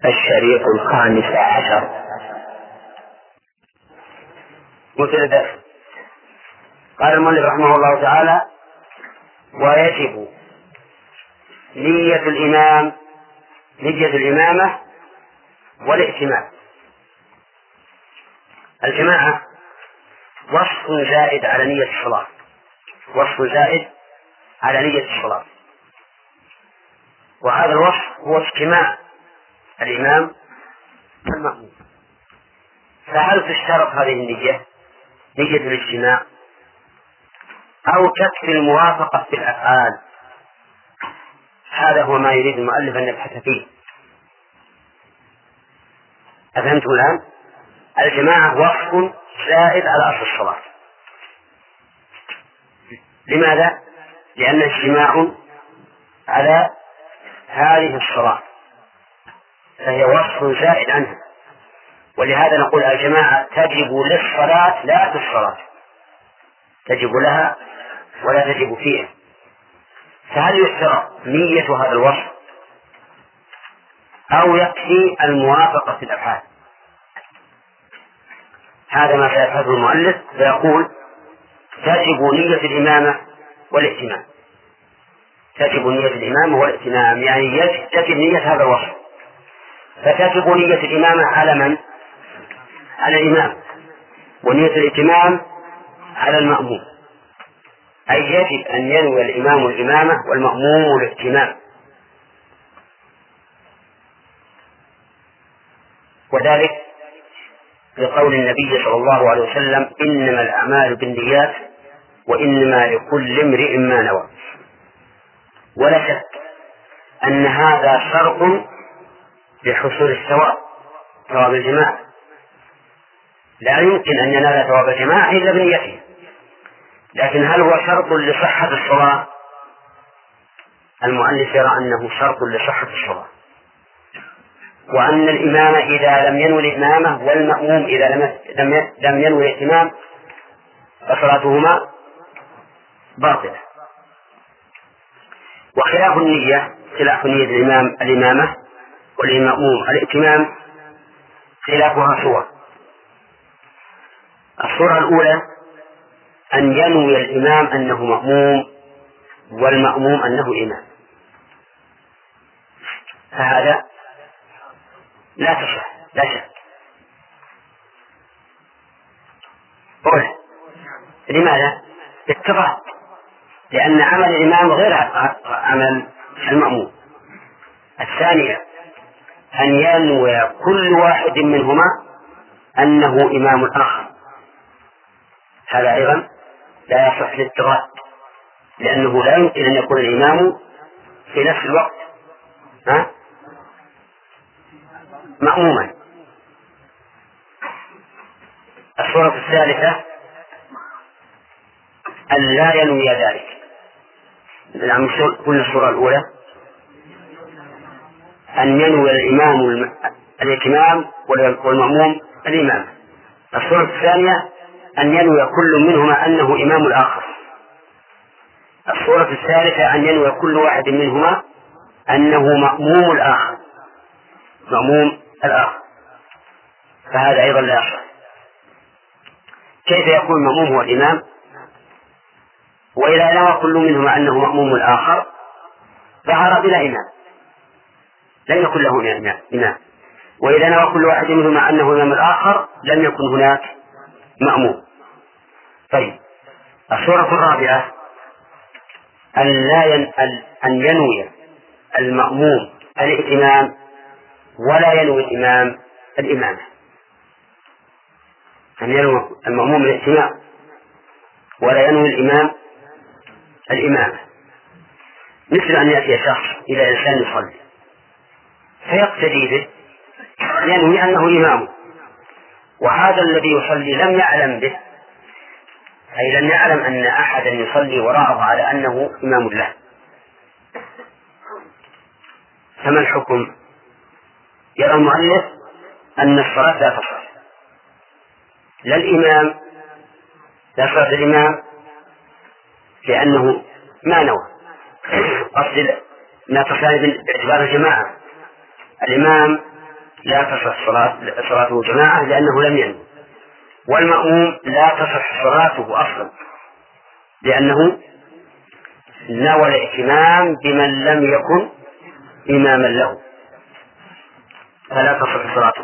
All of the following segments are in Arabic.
الشريط 15 مثل ذلك. قال المؤلف رحمه الله تعالى: ويجب نية الإمامة والائتمام. الجماعة وصف زائد على نية الصلاة، وهذا الوصف هو اجتماع الإمام والمأموم. فهل تشترط هذه النية الاجتماع أو تكفي الموافقة في الأفعال؟ هذا هو ما يريد المؤلف أن يبحث فيه. أفهمتم الآن؟ الجماعة وصف زائد على أصل الصلاة. لماذا؟ لأن اجتماع على هذه الصلاة فهي وصف زائد عنها، ولهذا نقول الجماعة تجب للصلاة لا في الصلاة، تجب لها ولا تجب فيها. فهل يشترط نية هذا الوصف أو يكفي الموافقة في الأفعال؟ هذا ما سيبحثه المؤلف، فيقول: تجب نية الإمامة والائتمام. تجب نية الإمامة والائتمام يعني تجب نية هذا الوصف. فتجب نية الإمامة على من؟ على الإمام، ونية الائتمام على المأموم، أي يجب أن ينوي الإمام الإمامة والمأموم الائتمام. وذلك لقول النبي صلى الله عليه وسلم: إنما الأعمال بالنيات وإنما لكل امرئ ما نوى. ولا شك أن هذا شرط لحصول ثواب الجماعة. لا يمكن أن ينال ثواب الجماعة إلا بنيته. لكن هل هو شرط لصحة الصلاة؟ المؤلف يرى أنه شرط لصحة الصلاة، وأن الإمام إذا لم ينوي الإمامة والمأموم إذا لم ينوي الائتمام فصلاتهما باطلة. وخلاف نية الإمامة والمأموم الائتمام خلافها صور. الصورة الأولى أن ينوي الإمام أنه مأموم والمأموم أنه إمام، فهذا لا تصح لا شك. لماذا؟ اتفاق، لأن عمل الإمام غير عمل المأموم. الثانية أن ينوي كل واحد منهما أنه إمام الآخر، هذا أيضا لا يصح الاتفاق، لأنه لا يمكن أن يكون الإمام في نفس الوقت مأموما. الصورة الثالثة أن لا ينوي ذلك. كل الصورة الأولى أن ينوي الإمام الائتمام والمأموم الإمام. الصورة الثانية أن ينوي كل منهما أنه إمام الآخر. الصورة الثالثة أن ينوي كل واحد منهما أنه مأموم الآخر. فهذا أيضا لا يصح. كيف يكون المأموم هو الإمام؟ وإذا نوى كل منهما أنه مأموم الآخر ظهر بلا إمام، لم يكن له إمام. وإذا نوى كل واحد منهما أنه إمام الآخر لم يكن هناك مأموم. طيب، الصورة الرابعة أن ينوي المأموم الائتمام ولا ينوي الإمام الإمامة. أن ينوي المأموم الائتمام ولا ينوي الإمام الإمامة، مثل أن يأتي شخص إلى إنسان يصلي فيقتدي به، ينوي أنه إمامه، وهذا الذي يصلي لم يعلم به، أي لم يعلم أن أحدا يصلي وراءه على أنه إمام له. فما الحكم؟ يرى المؤلف أن الصلاة لا تصح، لا الإمام لا صلاة الإمام لأنه ما نوى. قصد لا تصح باعتبار الجماعة. الإمام لا تصح صلاته جماعة لأنه لم ينوي، والمأموم لا تصح صلاته أصلا لأنه نوى الائتمام بمن لم يكن إماما له، فلا تصح صلاته.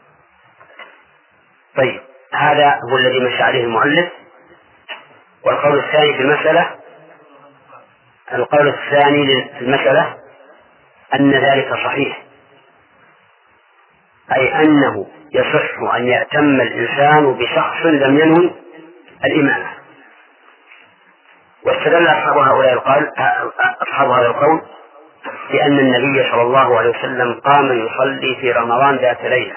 طيب، هذا هو الذي مشى عليه المؤلف. والقول الثاني في المسألة، القول الثاني في المسألة أن ذلك صحيح، أي أنه يصح أن يأتم الإنسان بشخص لم ينوي الإمامة. واستدل أصحاب هذا القول بأن النبي صلى الله عليه وسلم قام يصلي في رمضان ذات ليلة،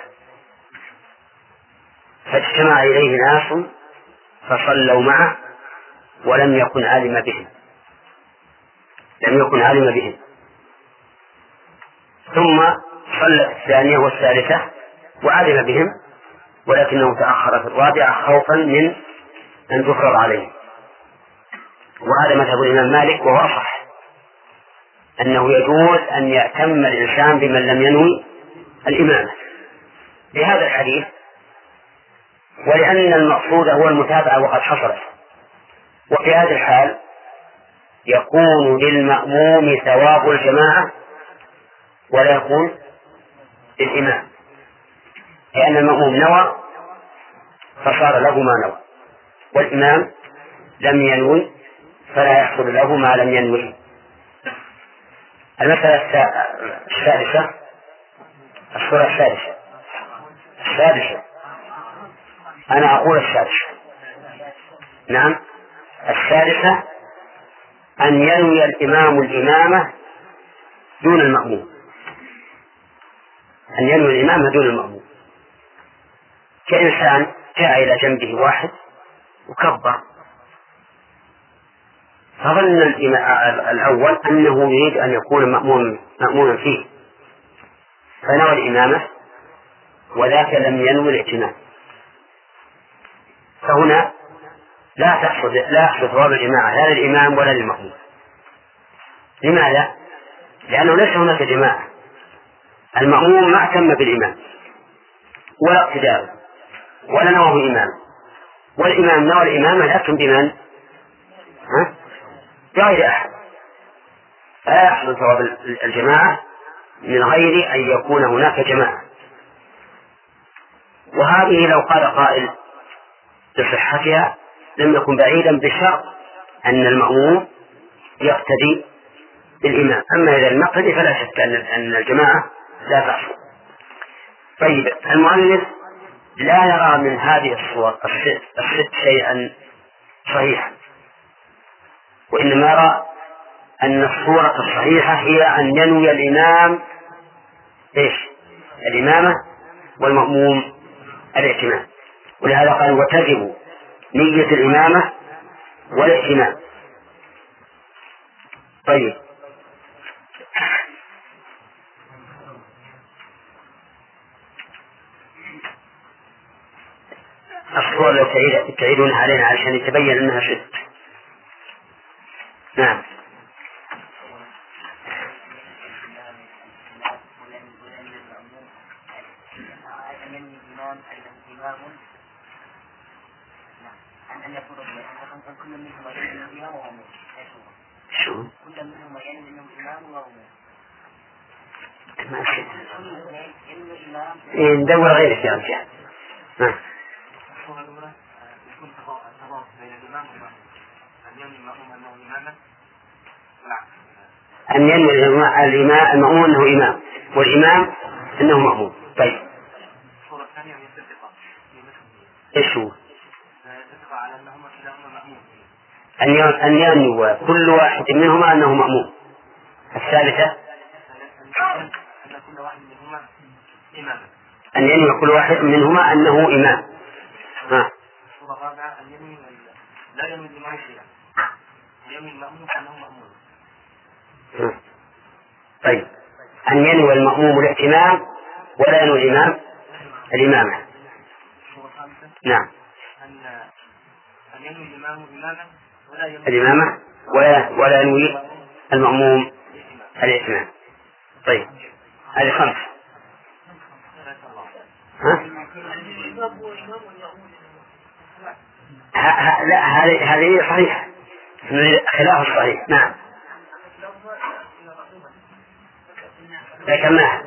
فاجتمع إليه ناس فصلوا معه ولم يكن عالم بهم، ثم صلى الثانية والثالثة وعلم بهم، ولكنه تأخر في الرابعة خوفا من أن تفرض عليه. وهذا مذهب الإمام مالك، وهو أصح، أنه يجوز أن يأتم الإنسان بمن لم ينوي الإمامة بهذا الحديث، ولأن المقصود هو المتابعة وقد حصلت. وفي هذا الحال يكون للمأموم ثواب الجماعة ولا يكون للإمام، لأن المأموم نوى فصار له ما نوى، والإمام لم ينوي فلا يحصل له ما لم ينوي. المسألة السادسة، الصورة السادسة أنا أقول السادسة، نعم السادسة، أن ينوي الإمام الإمامة دون المأموم، أن ينوي الإمامة دون المأموم، كإنسان جاء إلى جنبه واحد وكبر، فظن الأول أنه يريد أن يكون مأموما فيه فنوى الإمامة، وذاك لم ينوي الائتمام، فهنا لا يحصل ثواب الجماعة لا للإمام ولا للمأموم. لماذا؟ لأنه ليس هناك جماعة، المأموم ما اهتم بالإمام ولا اقتداءه ولا نواه إمام، والإمام نوى الإمامة لكن بمن؟ بغير أحد، فلا يحصل ثواب الجماعة من غير أن يكون هناك جماعة. وهذه لو قال قائل بصحتها لم يكن بعيدا بشرط أن المأموم يقتدي بالإمام، أما إذا لم يقتدي فلا شك أن الجماعة لا تحصل. طيب، المؤلف لا يرى من هذه الصور الست شيئا صحيحا، وإنما يرى أن الصورة الصحيحة هي أن ينوي الإمام الإمامة والمأموم الائتمام، ولهذا قال وتجب نية الإمامة والائتمام. طيب، الصور لو تعيدون علينا عشان يتبين أنها ست. نعم. أن يكون كل منهم ينوي إمام ومأموم. شو؟ كل منهم ينوي إمام ومأموم. ما ندور غيرك يا رجال. الصورة الأولى يكون تضاد بين الإمام والمأموم، أن ينوي المأموم أنه إماما والعكس. أن ينوي المأموم أنه إمام والإمام أنه مأموم. طيب. الصورة الثانية هي الاتفاق. إيش هو؟ على أنهما كلاهما مأموم، أن ينوي كل واحد منهما أنه مأموم. الثالثة أن كل واحد منهما إمام، أن ينوي كل واحد منهما أنه إمام. الصورة الرابعة أن ينوي لا ينوي الإمام شيئا، ينوي المأموم أنه مأموم. طيب، أن ينوي المأموم الائتمام ولا ينوي الإمام الإمامة. الصورة الخامسة نعم، أن ينوي الإمام إماما ولا ينوي الإمامة ولا ينوي المأموم الائتمام. طيب، هذه 5. لا، هذه صحيحة، خلاف الصحيح. نعم. ذكرناها.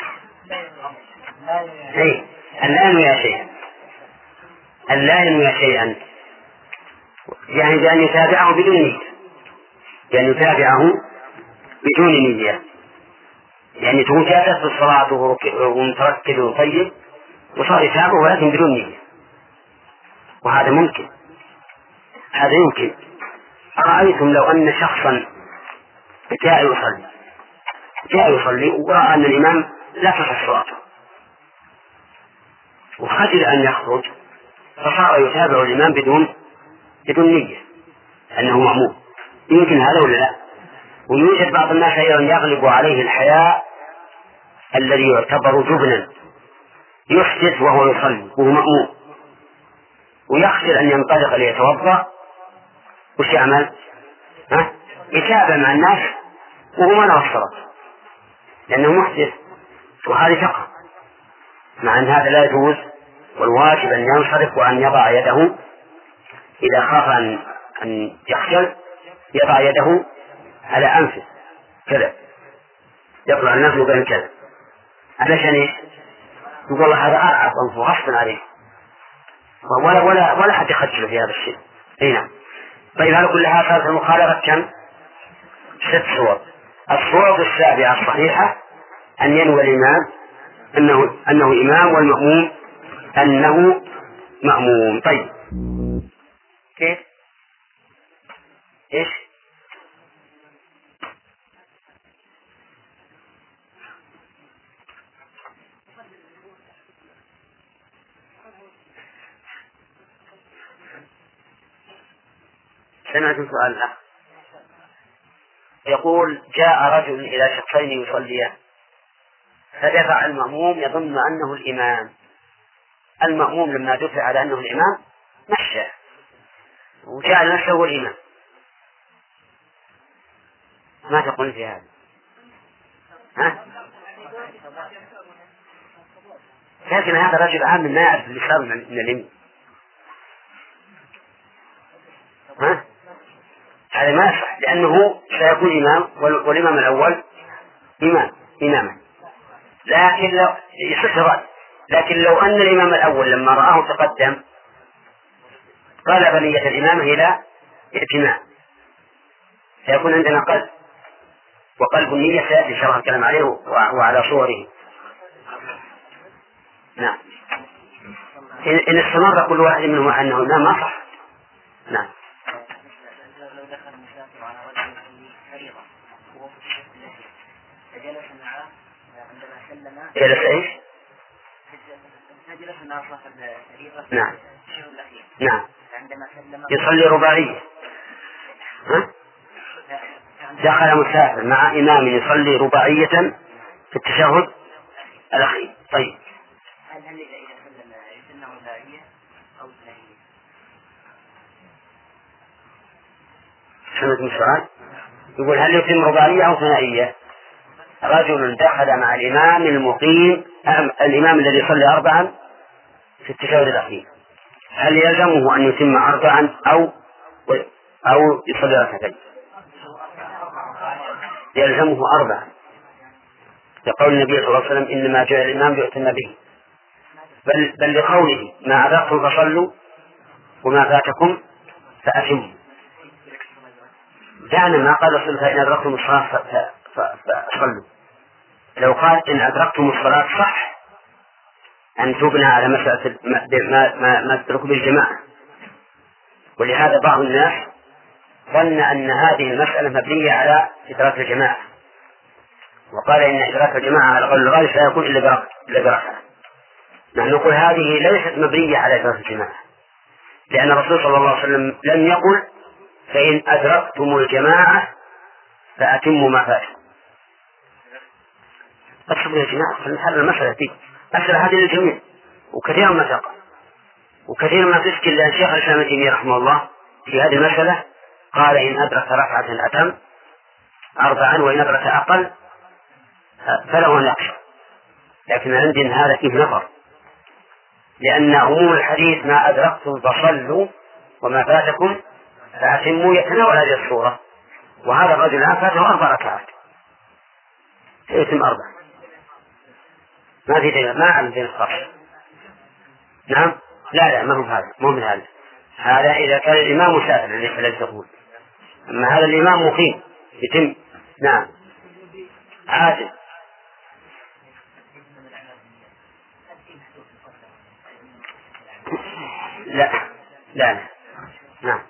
اي، لا ينوي شيئا، لا ينوي شيئا، يعني بأن يتابعه بدون نية، يعني يتابعه بدون نية، يعني تكون جالس في الصلاة ومتركز وطيب وصار يتابعه ولكن بدون نية، وهذا ممكن، هذا يمكن. أرأيتم لو أن شخصا جاء يصلي ورأى أن الإمام لا تصح صلاته وخجل أن يخرج، فصار يتابع الإمام بدون نية أنه مأموم، يمكن هذا ولا لا؟ ويوجد بعض الناس أيضا يغلب عليه الحياء الذي يعتبر جبنا، يحدث وهو يصلي وهو مأموم، ويخجل أن ينطلق ليتوضأ، وش يعمل؟ يتابع مع الناس وهو ما نوى الصلاة لأنه محدث، وهذه فقط، مع أن هذا لا يجوز، والواجب أن ينصرف وأن يضع يده إذا خاف أن يخجل، يضع يده على أنفه كذا، يطلع الناس وقال كذا، علشان إيش؟ يقول الله هذا أرعب أنفه غصبا عليه، ولا حد يخجل في هذا الشيء. هنا طيب، على كل حال صارت المخالفة كم؟ 6 صور. الصورة السابعة الصحيحة أن ينوي الإمام أنه إمام والمأموم أنه مأموم. طيب كيف؟ إيش؟ سمعت سؤال الأخ يقول: جاء رجل إلى شخصين يصليان، فدفع المأموم يظن أنه الإمام، المأموم لما دفع على أنه الإمام مشى وجعل نفسه هو الإمام، ما تقول في هذا؟ لكن هذا رجل عام ما يعرف الإسلام من اليمين، هذا ما يصح، لأنه سيكون إمام والإمام الأول إماما، لكن لو يصح، لكن لو أن الإمام الأول لما رآه تقدم قلب نية الإمامة إلى ائتمام، سيكون عندنا قلب، وقلب النية سيأتي شرح الكلام عليه وعلى صوره. نعم، إن استمر كل واحد منهم أنه إمام ما صح. نعم. لو دخل مسافر على رجل فريضة وهو في الشهر الذي فجلس معه عندما سلم، جلس إيش؟ فجلس مع صاحب الفريضة نعم. في الشهر الأخير. نعم. عندما سلم يصلي رباعية، دخل مسافر مع إمام يصلي رباعية في التشهد الأخير. طيب، هل إذا سلم يسمى رباعية أو ثنائية؟ سمعت السؤال؟ يقول: هل يتم رباعية أو ثنائية؟ رجل دخل مع الإمام المقيم، الإمام الذي يصلي 4 في التشهد الأخير، هل يلزمه أن يتم 4 أو يصلي ركعتين؟ يلزمه 4، لقول النبي صلى الله عليه وسلم: إنما جاء الإمام ليؤتم به، بل لقوله: ما أدركتم فصلوا وما فاتكم فأتموا. يعني ما قال صلوا فإن أدركتم الصلاة فصلوا، لو قال إن أدركتم الصلاة صح أن تبنى على مسألة ما تدرك بالجماعة. ولهذا بعض الناس ظن أن هذه المسألة مبنية على إدراك الجماعة، وقال إن إدراك الجماعة على قول الغالب لا يكون إلا بركعة. نحن نقول هذه ليست مبنية على إدراك الجماعة، لأن الرسول صلى الله عليه وسلم لم يقل: فإن أدركتم الجماعة فأتموا ما فاتكم. أصبر يا جماعة، خلينا المسألة دي، مسألة هذه للجميع، وكثير ما تقع وكثير ما تشكل. لأن شيخ الإسلام ابن تيمية رحمه الله في هذه المسألة قال: إن أدرك ركعة أتم 4، وإن أدرك أقل فله أن يقصر. لكن عندي إن هذا فيه نظر، لأن عموم الحديث ما أدركتم فصلوا وما فاتكم فأتموا يتناول هذه الصورة، وهذا الرجل الآن فاته 4 ركعات يتم 4. ما في دين، ما عن دين الخاص. نعم، لا ما هو هذا، مو من هذا. هذا إذا كان الإمام مسافر الذي تقول، أما هذا الإمام مقيم يتم. نعم عادل. لا لا لا. نعم.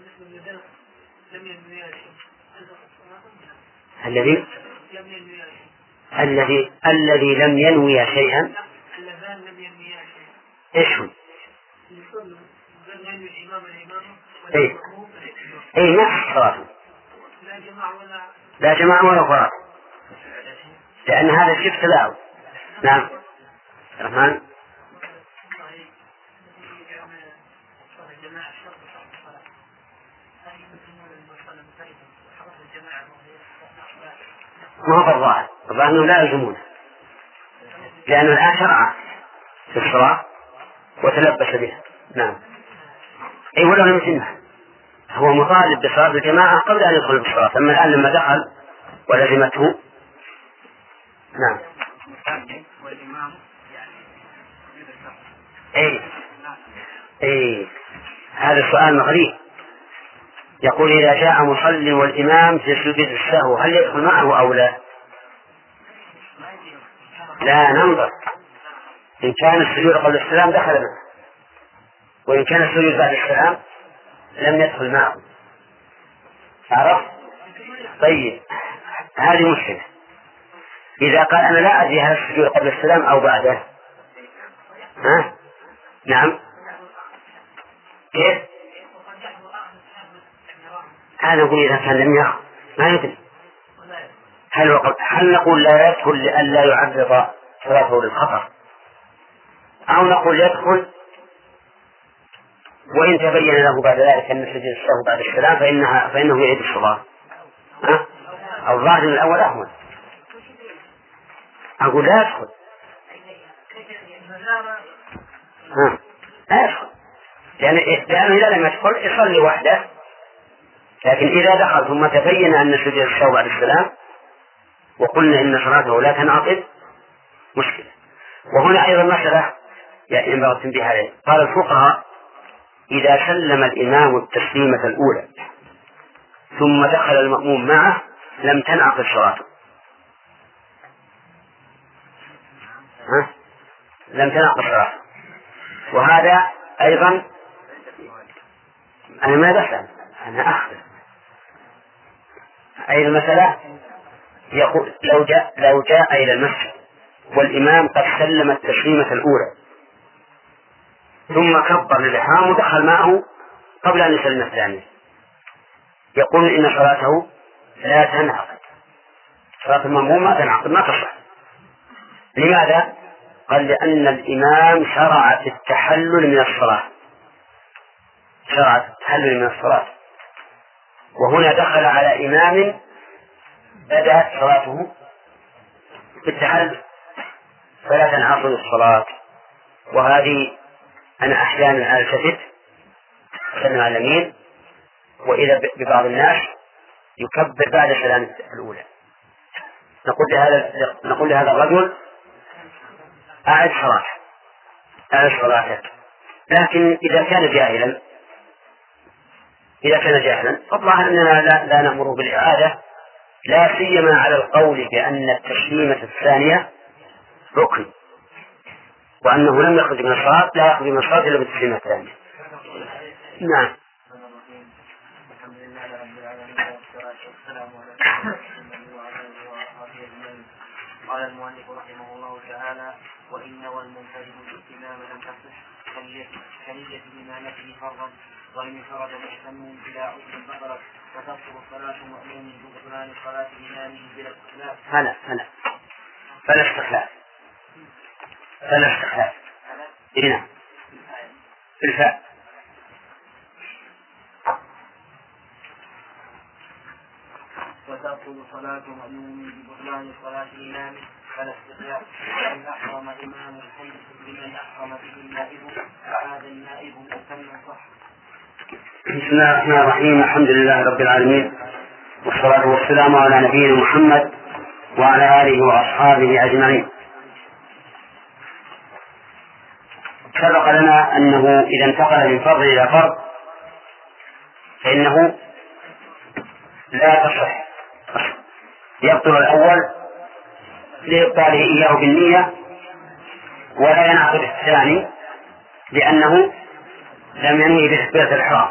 الذي لم ينوي شيئا. ايش هو؟ اي نفس صلاته، لا جماعة ولا فراد، لأن هذا شبه تلاعب. نعم الرحمن. ما هو بالظاهر، الظاهر أنه لا يلزمونه، لأنه الآن شرع في الصلاة وتلبس بها. نعم. أي ولا يمكنه، هو مطالب بصلاة الجماعة قبل أن يدخل بالصلاة، أما الآن لما دخل ولزمته. نعم. أي هذا السؤال مغريب. يقول إذا جاء مصلي والإمام في سجود السهو هل يدخل معه أو لا؟ لا، ننظر. إن كان السجود قبل السلام دخل معه، وإن كان السجود بعد السلام لم يدخل معه. عرفت؟ طيب هذه مشكلة. إذا قال أنا لا أدري هل السجود قبل السلام أو بعده. ها؟ نعم. كيف؟ هذا نقول إذا كان لم يأخذ ما يدري. هل نقول لا يدخل لئلا يعرض صلاته للخطر، أو نقول يدخل وإن تبين له بعد ذلك أن سجد السهو بعد السلام فإنه يعيد الصلاة؟ الظاهر الأول أهون. أقول لا يدخل. لا يدخل لأنه إذا لم يدخل يصلي وحده، لكن إذا دخل ثم تبين أن سجد السهو بعد السلام وقلنا إن صلاته لا تنعقد مشكلة. وهنا أيضا مسألة ينبغي التنبيه عليه. قال الفقهاء إذا سلم الإمام التسليمة الأولى ثم دخل المأموم معه لم تنعقد صلاته. لم تنعقد صلاته. وهذا أيضا أنا ما بسأل، أنا أخبر. أي المسألة يقول لو جاء إلى المسجد والإمام قد سلم التسليمة الأولى ثم كبر للإحرام ودخل معه قبل أن يسلم الثانية، يقول إن صلاته لا تنعقد، صلاة المأموم ما تنعقد، ما تصح. لماذا؟ قال لأن الإمام شرع في التحلل من الصلاة، شرع في التحلل من الصلاة، وهنا دخل على إمام بدأت صلاته في التحلل فلا تنعقد الصلاة. وهذه أنا أحيانا ألتفت أسلم على اليمين وإذا ببعض الناس يكبر بعد السلام الأولى، نقول لهذا الرجل أعد صلاتك. لكن إذا كان جاهلا فالله أننا لا نأمر بالإعادة، لا سيما على القول بأن التسليمة الثانية ركن، وأنه لم يخرج من الصلاة، لا يخرج من الصلاة إلا بالتسليمة الثانية. نعم. قال المؤلف رحمه الله تعالى: وإن والمنفرد بالإمام لم تصح كنية إمامته فرضا، وإن انفرد محتم بلا عذر بطلت، وتبطل صلاة مؤمن ببطلان صلاة إمامه بلا استخلاف. فلا استخلاف. هنا في الفاء. وتبطل صلاة مؤمن ببطلان صلاة إمامه فلا استخلاف، وإن أحرم إمام الحي لمن أحرم به النائب وهذا النائب مؤتم صح. بسم الله الرحمن الرحيم. الحمد لله رب العالمين، والصلاة والسلام على نبينا محمد وعلى آله وأصحابه أجمعين. سبق لنا أنه إذا انتقل من فرض إلى فرض فإنه لا تصح، يبطل الأول لإبطاله إياه بالنية، ولا ينعقد الثاني لأنه لم ينوي بتكبيرة الإحرام.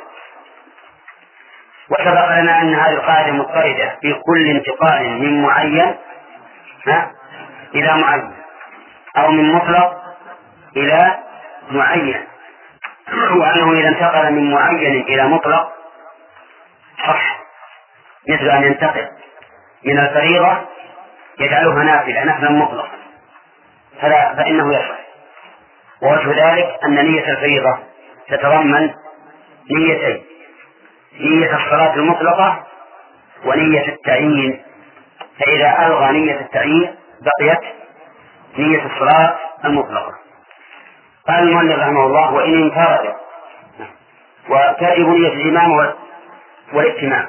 وسبق لنا أن هذه القاعدة مضطردة في كل انتقال من معين إلى معين أو من مطلق إلى معين، وأنه إذا انتقل من معين إلى مطلق صح، مثل أن ينتقل من الفريضة يجعلها نافلة نفلا مطلقا فإنه يصح. ووجه ذلك أن نية الفريضة تتضمن نيتين: نية الصلاة المطلقة ونية التعيين، فإذا ألغى نية التعيين بقيت نية الصلاة المطلقة. قال المؤلف رحمه الله: وإن انفرد، وتجب نية الإمام والائتمام.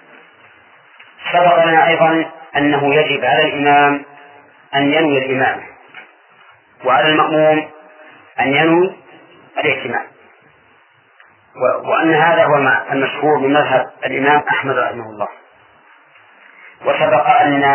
سبق لنا أيضا أنه يجب على الإمام أن ينوي الإمامة، وعلى المأموم أن ينوي الائتمام، وأن هذا هو المشهور من مذهب الإمام أحمد رحمه الله. وسبق أن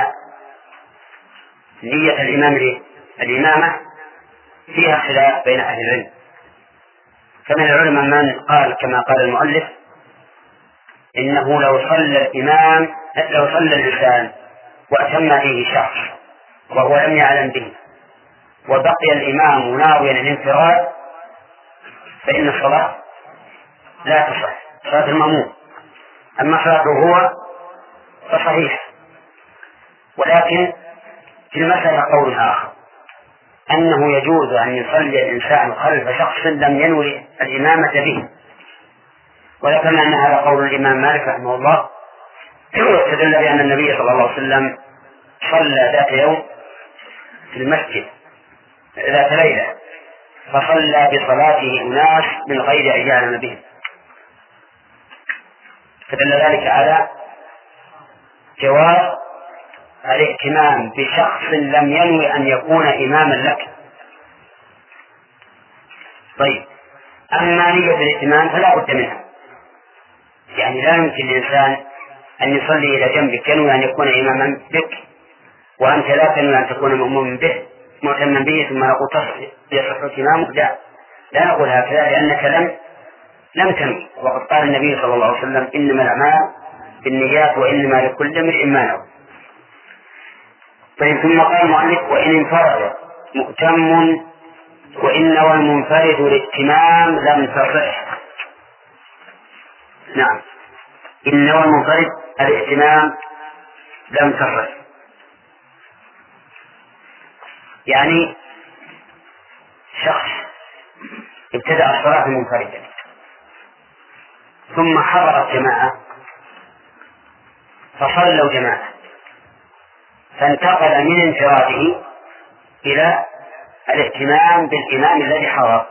نية الإمامة فيها خلاف بين أهل العلم، فمن العلماء من قال كما قال المؤلف إنه لو صلى الإنسان وأتم به شخص وهو لم يعلم به وبقي الإمام ناويا الانفراد فإن الصلاة لا تصح، صلاة المأموم. أما صلاته هو فصحيح. ولكن في المسألة قول آخر، أنه يجوز أن يصلي الإنسان خلف شخص لم ينوي الإمامة به، وذكرنا أن هذا قول الإمام مالك رحمه الله، واستدل بأن النبي صلى الله عليه وسلم صلى ذات يوم في المسجد ذات ليلة فصلى بصلاته أناس من غير أن يعلم بهم، فدل ذلك على جواز الائتمام بشخص لم ينوي أن يكون إماما لك. طيب، أما نية الائتمام فلا بد منها، يعني لا يمكن للإنسان أن يصلي إلى جنبك ينوي أن يكون إماما بك وأنت لا تنوي أن تكون مؤمنا به مؤتمنا به ثم نقول يصح ائتمامك. لا نقول هكذا، لأنك لم تنوي. وقد قال النبي صلى الله عليه وسلم: إنما الأعمال بالنيات وإنما لكل امرئ ما نوى. طيب، ثم قال المؤلف: وإن انفرد مؤتم وإن نوى المنفرد الائتمام لم تصح. نعم، إن نوى المنفرد الائتمام لم تصح، يعني شخص ابتدأ الصلاة منفردا ثم حضرت جماعة فصلوا جماعة فانتقل من انفراده إلى الائتمام بالإمام الذي حضر،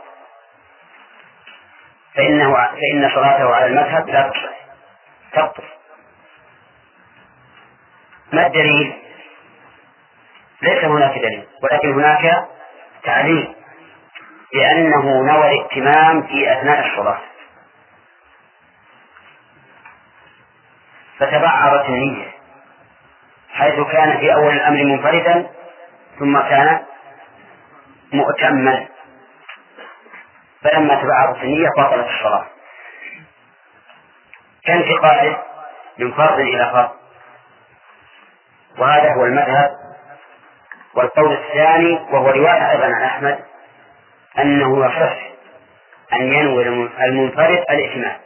فإن صلاته على المذهب لا تصح، تبطل. ما الدليل؟ ليس هناك دليل، ولكن هناك تعليل، لأنه نوى الائتمام في أثناء الصلاة فتبعرت النية، حيث كان في أول الأمر منفردا ثم كان مؤتما، فلما تبعرت النية بطلت الصلاة كانتقاله من فرض إلى فرض. وهذا هو المذهب. والقول الثاني وهو رواية أيضا عن أحمد أنه يصح أن ينوي المنفرد الائتمام.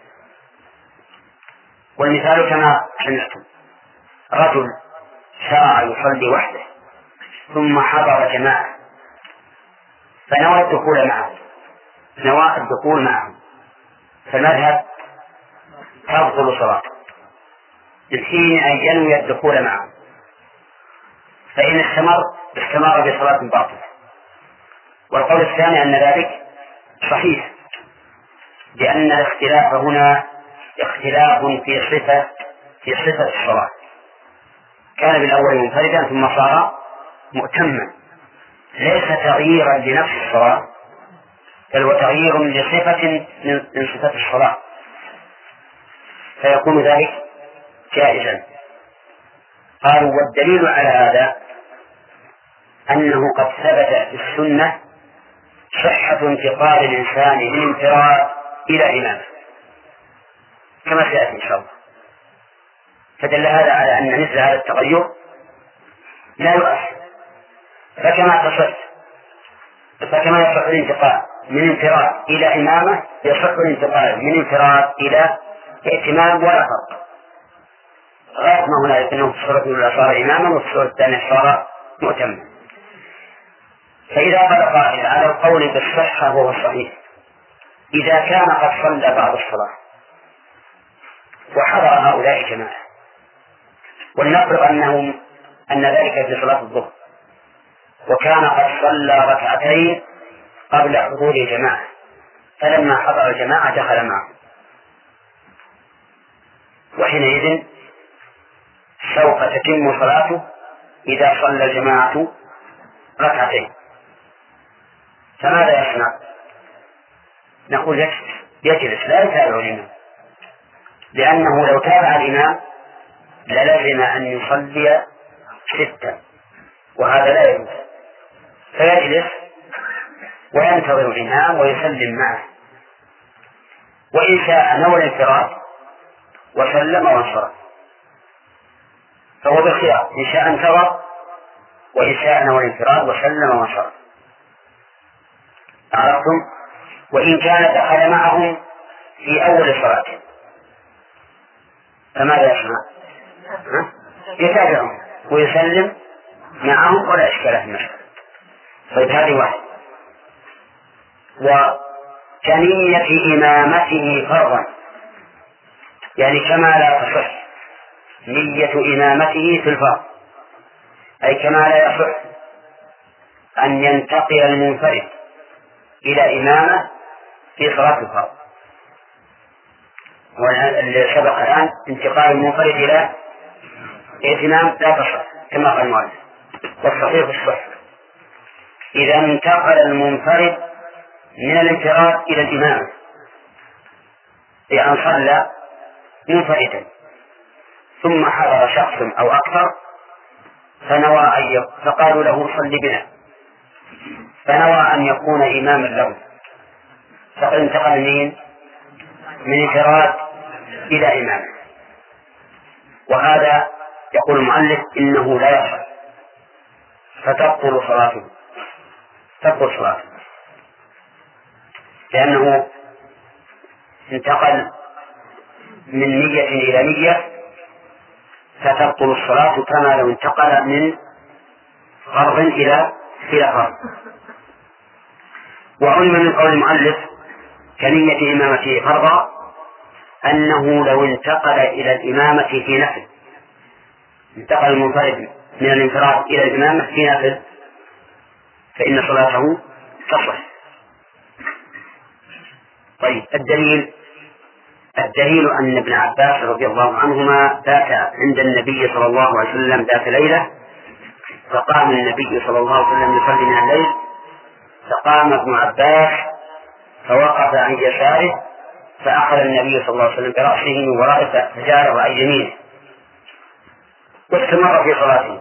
والمثال كما سمعتم: رجل شرع يصلي وحده ثم حضر جماعة فنوى الدخول معهم، فالمذهب تبطل صلاته من حين أن ينوي الدخول معهم، فإن استمر بصلاة باطلة، والقول الثاني أن ذلك صحيح، لأن الاختلاف هنا اختلاف في صفة الصلاة. كان بالأول منفردا ثم صار مؤتما، ليس تغييرا لنفس الصلاة بل هو تغيير لصفة من صفات الصلاة، فيكون ذلك جائزا. قالوا والدليل على هذا أنه قد ثبت في السنة صحة انتقال الإنسان من انفراد إلى إمامة كما سيأتي إن شاء الله، فدل هذا على أن مثل هذا التغير لا يؤثر. فكما يصح الانتقال من انفراد إلى إمامة يصح الانتقال من انفراد إلى ائتمام ولا فرق، غير ما هنالك أنه في الصورة الأولى صار إماما وفي الصورة الثانية صار مؤتما. فإذا قال قائل على القول بالصحة وهو الصحيح، إذا كان قد صلى بعض الصلاة وحضر هؤلاء جماعة، ولنفرض أن ذلك في صلاة الظهر، وكان قد صلى ركعتين قبل حضور جماعة، فلما حضر الجماعة دخل معهم، وحينئذ سوف تتم صلاته إذا صلى الجماعة ركعتين، فماذا يصنع؟ نقول يجلس لا يتابع الإمام، لأنه لو تابع الإمام للزم أن يصلي 6 وهذا لا يجوز، فيجلس وينتظر الإمام ويسلم معه، وإن شاء نوى الانفراد وسلم وانصرف، فهو بالخيار، إن شاء انتظر وإن شاء نوى الانفراد وسلم وانصرف. عرفتم؟ وإن كان دخل معهم في أول الصلاة فماذا يصنع؟ يتابعهم ويسلم معهم ولا إشكال في المسألة. طيب هذه واحد. وكنية إمامته فرضا، يعني كما لا تصح نية إمامته في الفرض، أي كما لا يصح أن ينتقل المنفرد إلى إمامة في صلاة الفرض، والذي سبق الآن انتقال المنفرد إلى إمام لا تصح كما قال المؤلف، والصحيح الصح إذا انتقل المنفرد من الانفراد إلى الإمامة، بأن صلى منفردا ثم حضر شخص أو أكثر فقالوا له صل بنا، فنوى أن يكون إماما له، فقد انتقل من انفراد إلى إمامة، وهذا يقول المؤلف إنه لا يصح، فتبطل صلاته لأنه انتقل من نية إلى نية، فتبطل الصلاة كما لو انتقل من فرض إلى فرض. وعلم من قول المؤلف كنية إمامته فرضا أنه لو انتقل إلى الإمامة في نفل، انتقل المنفرد من الانفراد إلى الإمامة في نفل، فإن صلاته تصح. طيب الدليل أن ابن عباس رضي الله عنهما بات عند النبي صلى الله عليه وسلم ذات ليلة، فقام النبي صلى الله عليه وسلم يصلي من الليل، فقام ابن عباس فوقف عن يساره، فأخذ النبي صلى الله عليه وسلم برأسه من ورائه فجاره عن يمينه، واستمر في صلاته،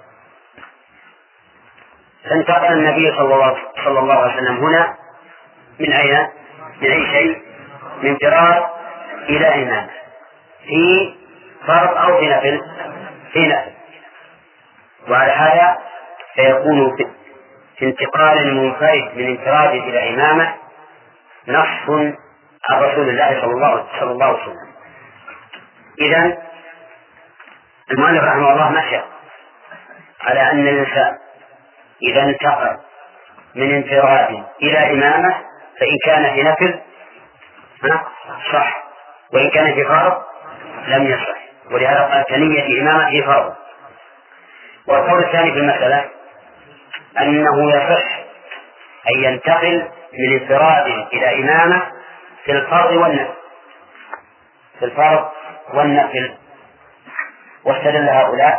فانتقل النبي صلى الله عليه وسلم هنا من أين؟ من أي شيء؟ من انفراد إلى إمامة في فرض أو في نفل؟ في نفل. وعلى هذا فيكون في انتقال المنفرد من انفراد إلى إمامة نص عن رسول الله صلى الله عليه وسلم. إذن المؤلف رحمه الله مشى على أن الإنسان إذا انتقل من انفراد إلى إمامة فإن كان في نفل صح، وإن كان في فرض لم يصح، ولهذا قال كنية إمامة في فرض. والقول الثاني في المسألة أنه يصح أن ينتقل من انفراد إلى إمامة في الفرض والنفل، في الفرض والنفل. واستدل هؤلاء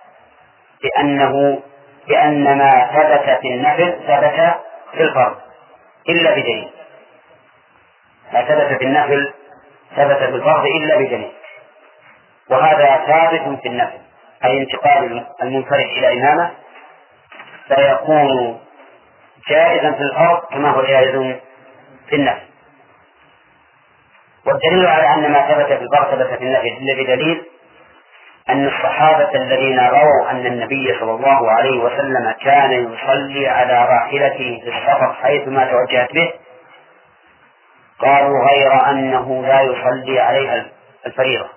بأن ما ثبت في النفل ثبت في الفرض إلا بدليل، ما ثبت في النفل ثبت في الفرض إلا بدليل. وهذا ثابت في النفل، أي انتقال المنفرد إلى إمامة فيكون جائزا في الفرض كما هو جائز في النفل. والدليل على أن ما ثبت في الفرض ثبت في النفل إلا بدليل أن الصحابة الذين رووا أن النبي صلى الله عليه وسلم كان يصلي على راحلته في السفر حيثما توجهت به قالوا غير أنه لا يصلي عليها الفريضة،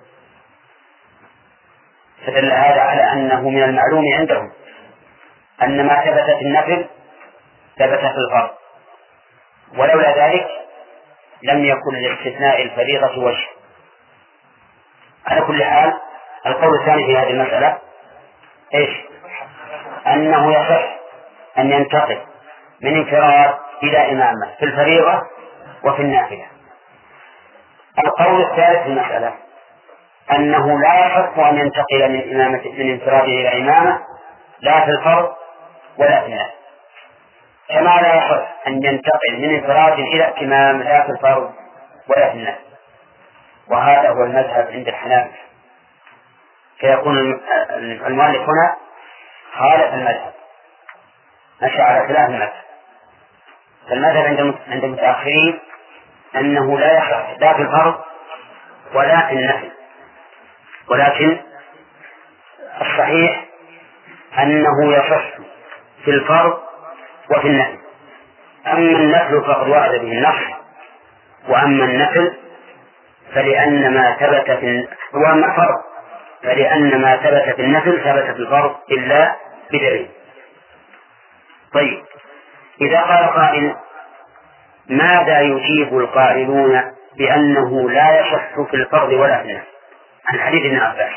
فدل هذا على أنه من المعلوم عندهم أن ما ثبت في النفل ثبت في الفرض، ولولا ذلك لم يكن لاستثناء الفريضة وجه. على كل حال القول الثاني في هذه المسألة إيش؟ أنه يصح أن ينتقل من انفراد إلى إمامة في الفريضة وفي النافلة. القول الثالث في المسألة أنه لا يصح أن ينتقل من انفراد إلى إمامة لا في الفرض ولا في النافلة، كما لا يصح أن ينتقل من انفراد إلى ائتمام لا في الفرض ولا في النافلة. وهذا هو المذهب عند الحنابلة، فيكون المؤلف هنا خالف المذهب، مشى على خلاف المذهب. فالمذهب عند المتأخرين أنه لا يصح لا في الفرض ولا في النفل، ولكن الصحيح أنه يصح في الفرض وفي النفل. أما النفل فقد ورد به النص، وأما النفل فلأن ما ثبت في وأما الفرض فلأن ما ثبت في النفل ثبت في الفرض إلا بدليل. طيب، إذا قال قائل ماذا يجيب القائلون بأنه لا يصح في الفرض ولا في النفل عن حديث ابن عباس؟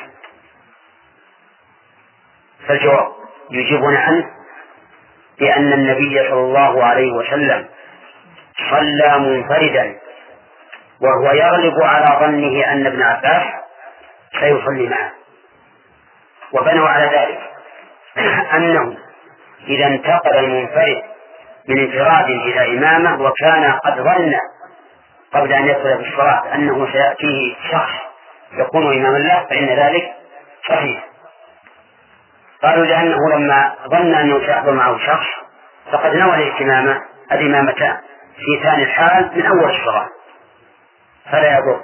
فالجواب يجيبون عنه بأن النبي صلى الله عليه وسلم صلى منفردا وهو يغلب على ظنه أن ابن عباس سيصلي معه، وبنوا على ذلك أنه إذا انتقل المنفرد من انفراد إلى إمامة وكان قد ظن قبل أن يدخل في الصلاة أنه سيأتيه شخص يكون إماما له فإن ذلك صحيح. قالوا لأنه لما ظن أنه سيحضر معه شخص فقد نوى الإمامة في ثاني الحال من أول الصلاة فلا يضر.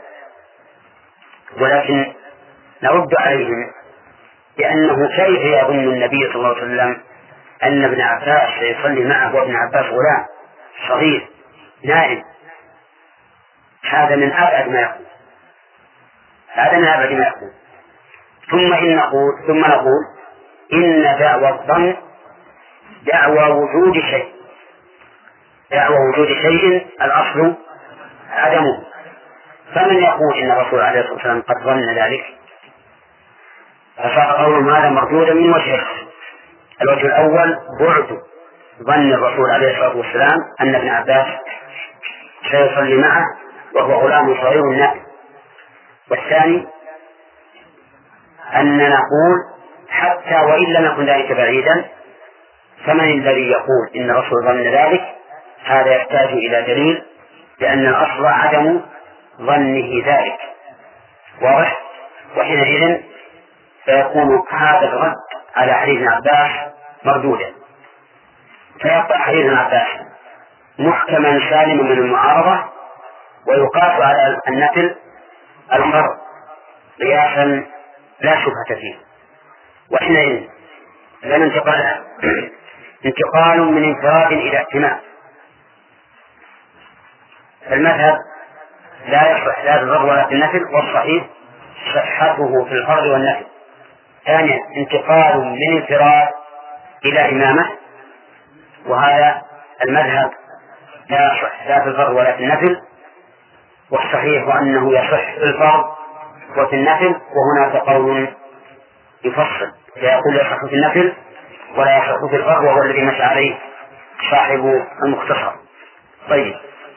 ولكن نرد عليهم بأنه كيف يظن النبي صلى الله عليه وسلم أن ابن عباس سيصلي معه وابن عباس غلام صغير نائم؟ هذا من أبعد ما يقول، هذا من أبعد ما يقول. ثم نقول إن دعوى الظن دعوى وجود شيء، دعوى وجود شيء الأصل عدمه. فمن يقول إن الرسول عليه الصلاة والسلام قد ظن ذلك فصار قولهم هذا مردودا من وجهين. الوجه الأول بعد ظن الرسول عليه الصلاة والسلام أن ابن عباس سيصلي معه وهو غلام صغير نائم. والثاني أن نقول حتى وإن لم يكن ذلك بعيدا فمن الذي يقول إن الرسول ظن ذلك؟ هذا يحتاج إلى دليل، لأن الأصل عدم ظنه ذلك واضح. وحينئذ فيكون هذا الرد على حديث ابن عباس مردودا، فيبقى حديث ابن عباس محكما سالما من المعارضة ويقاس على النفل الفرض قياسا لا شبهة فيه. وحينئذ لم انتقال من انفراد إلى ائتمام، فالمذهب لا يصح لا في الفرض ولا في النفل، والصحيح صحته في الفرض والنفل. ثانيا انتقال من انفراد إلى إمامة، وهذا المذهب لا يصح لا في الفرض ولا في النفل، والصحيح أنه يصح في الفرض وفي النفل. وهناك قول يفصل فيقول يصح في النفل ولا يصح في الفرض، وهو الذي مشى عليه صاحب المختصر. طيب،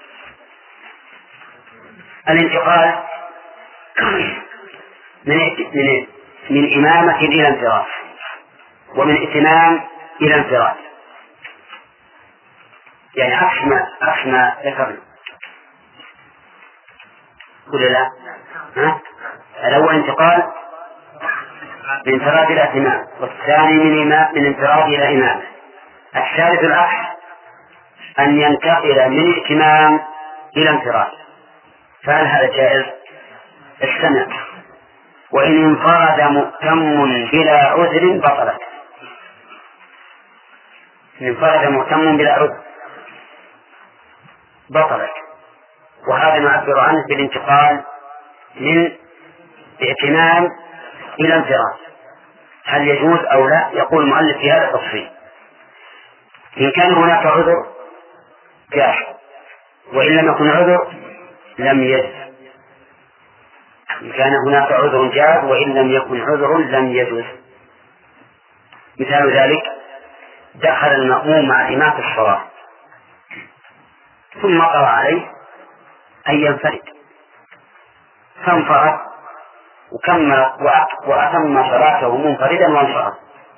الانتقال من إمامة إلى انفراد، ومن ائتمام إلى انفراد، يعني عكس ما ذكرنا، ولا لا؟ الأول انتقال من انفراد إلى ائتمام، والثاني من انفراد إلى إمامة. الثالث العكس، أن ينتقل من ائتمام إلى انفراد. فهل هذا جائز؟ استمع. وإن انفرد مؤتم بلا عذر بطلت. إن انفرد مؤتم بلا عذر بطلت، وهذا نعبر عنه بالانتقال من ائتمام إلى انفراد. هل يجوز أو لا؟ يقول المؤلف في هذا التفصيل: إن كان هناك عذر جاز، وإن لم يكن عذر لم يجوز. إن كان هناك عذر جاز وإن لم يكن عذر لم يجوز. مثال ذلك: دخل المأموم مع الإمام في الصلاة ثم قرأ عليه أن ينفرد، فانفرد وكمل وأتم صلاته منفردا وانصرف.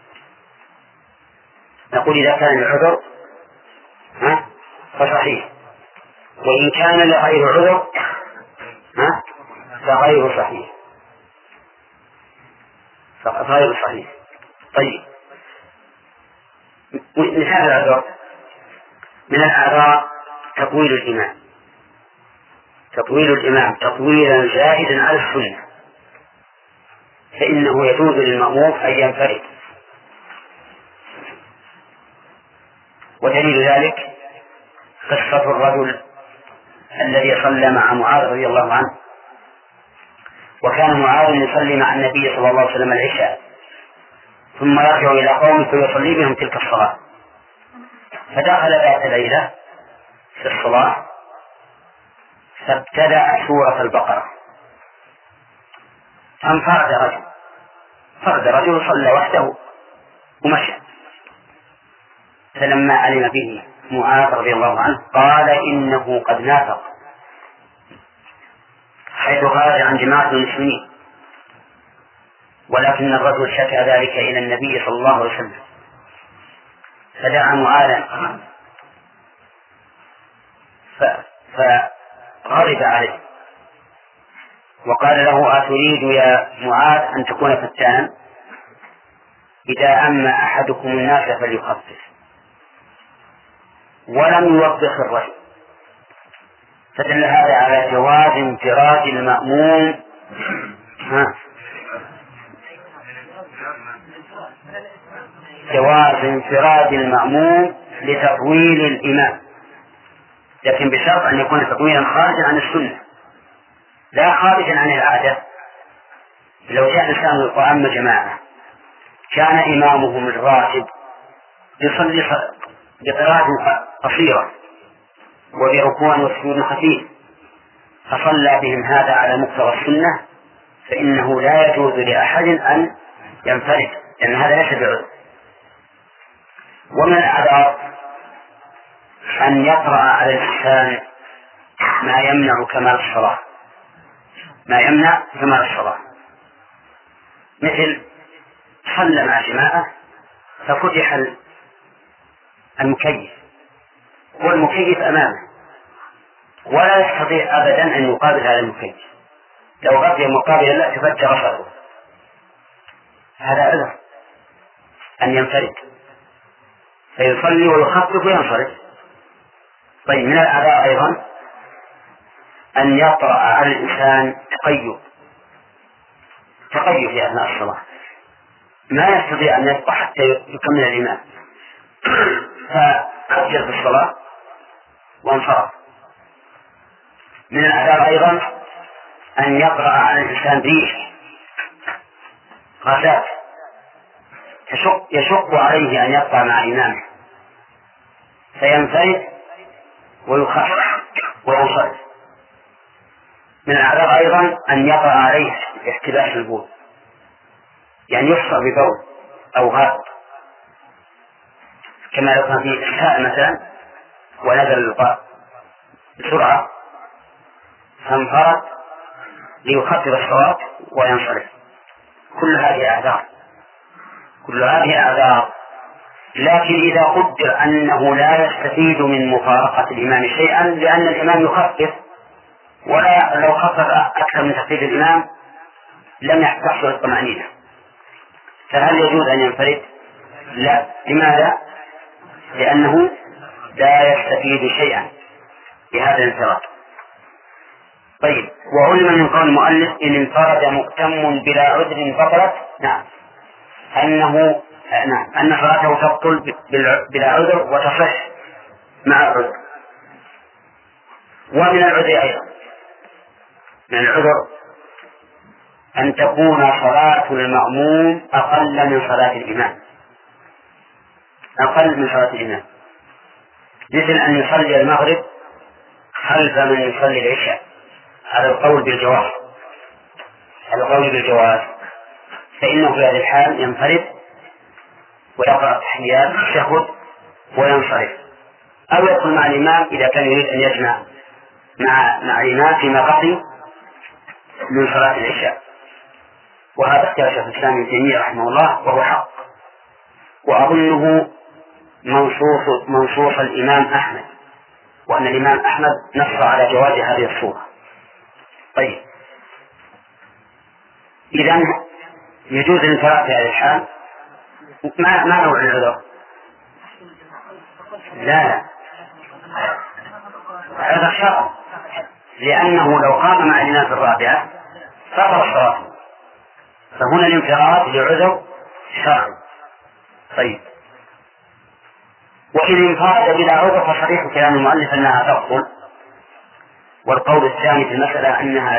نقول إذا كان العذر فصحيح، وإن كان لغير عذر فغير صحيح. طيب، مثال العذر: من الأعذار تطويل الإمام تطويلا زائدا على السنة، فإنه يجوز للمأموم أن ينفرد. ودليل ذلك قصة الرجل الذي صلى مع معاذ رضي الله عنه، وكان معاذ يصلي مع النبي صلى الله عليه وسلم العشاء، ثم يرجع إلى قومه فيصلي بهم تلك الصلاة. فدخل ذات ليلة في الصلاة فابتدأ سورة البقرة، فرد رجل صلى وحده ومشى. فلما علم به معاذ رضي الله عنه قال: إنه قد نافق، حيث خرج عن جماعة المسلمين. ولكن الرجل شكى ذلك إلى النبي صلى الله عليه وسلم، فدعا معاذا فغضب عليه وقال له: أتريد يا معاذ أن تكون فتانا؟ إذا أما أحدكم الناس فليخفف. ولم يوبخ الرجل. فدل هذا على جواز انفراد المأموم لتطويل الإمام، لكن بشرط أن يكون تطويلا خارجا عن السنة لا خارجا عن العادة. لو جاء إنسان وأم جماعة كان إمامهم الراتب يصلي بقراءة قصيرة وبركوع وسجود خفيف، فصلى بهم هذا على مقتضى السنة، فإنه لا يجوز لأحد أن ينفرد، لأن هذا ليس بعذر. ومن الأعذار أن يقرأ على الإنسان ما يمنع كمال الصلاة، مثل صلى مع جماعة ففتح المكيف والمكيف أمامه ولا يستطيع أبدا أن يقابل هذا المكيف، لو بقي مقابلا لا تفجر صدره، هذا عذر أن ينفرد، فيصلي ويخفف وينصرف. طيب، من الأعذار أيضا أن يطرأ على الإنسان تقيد في أثناء الصلاة، ما يستطيع أن يبقى حتى يكمل الإمام فأجل في الصلاة وانصرف. من الأعذار أيضا أن يقرأ على الإنسان ريح غازات يشق عليه أن يقطع مع إمامه فينفرد ويخفف وينصرف. من الأعذار أيضا أن يقرأ عليه احتباس البول، يعني يفصل ببول أو غائط، كما لو كان في إسهال مثلا ونزل اللقاء بسرعة فانفرد ليخفض الصوت وينصرف. كل هذه أعذار. لكن إذا قدر أنه لا يستفيد من مفارقة الإمام شيئا لأن الإمام يخفف، ولا لو خفف أكثر من تخفيف الإمام لم يحصل الطمأنينة، فهل يجوز أن ينفرد؟ لا. لماذا؟ لأنه لا يستفيد شيئا بهذا الانفراد. طيب، وعلم من قول المؤلف إن انفرد مؤتم بلا عذر بطلت، نعم، أن صلاته تبطل بلا عذر وتصح مع العذر. ومن العذر أيضا، من العذر أن تكون صلاة المأموم أقل من صلاة الإمام، مثل أن يصلي المغرب خلف من يصلي العشاء على القول بالجواز، فإنه في هذه الحال ينفرد ويقرأ التحيات التشهد وينصرف، أو يدخل مع الإمام إذا كان يريد أن يجمع مع الإمام فيما بقي من صلاة العشاء. وهذا اختيار شيخ الإسلام ابن تيمية رحمه الله، وهو حق، وأظنه منصوص الإمام أحمد، وأن الإمام أحمد نص على جواز هذه الصورة. طيب، إذن يجوز الانفراد في هذه الحال. ما نوع العذر؟ لا، هذا الشرع، لأنه لو قام مع الإمام في الرابعة فقر الصلاة، فهنا الانفراد لعذر شرعي. طيب، وإن انفرد بلا عذر فصريح كلام المؤلف أنها تبطل، والقول الثاني في المسألة أنها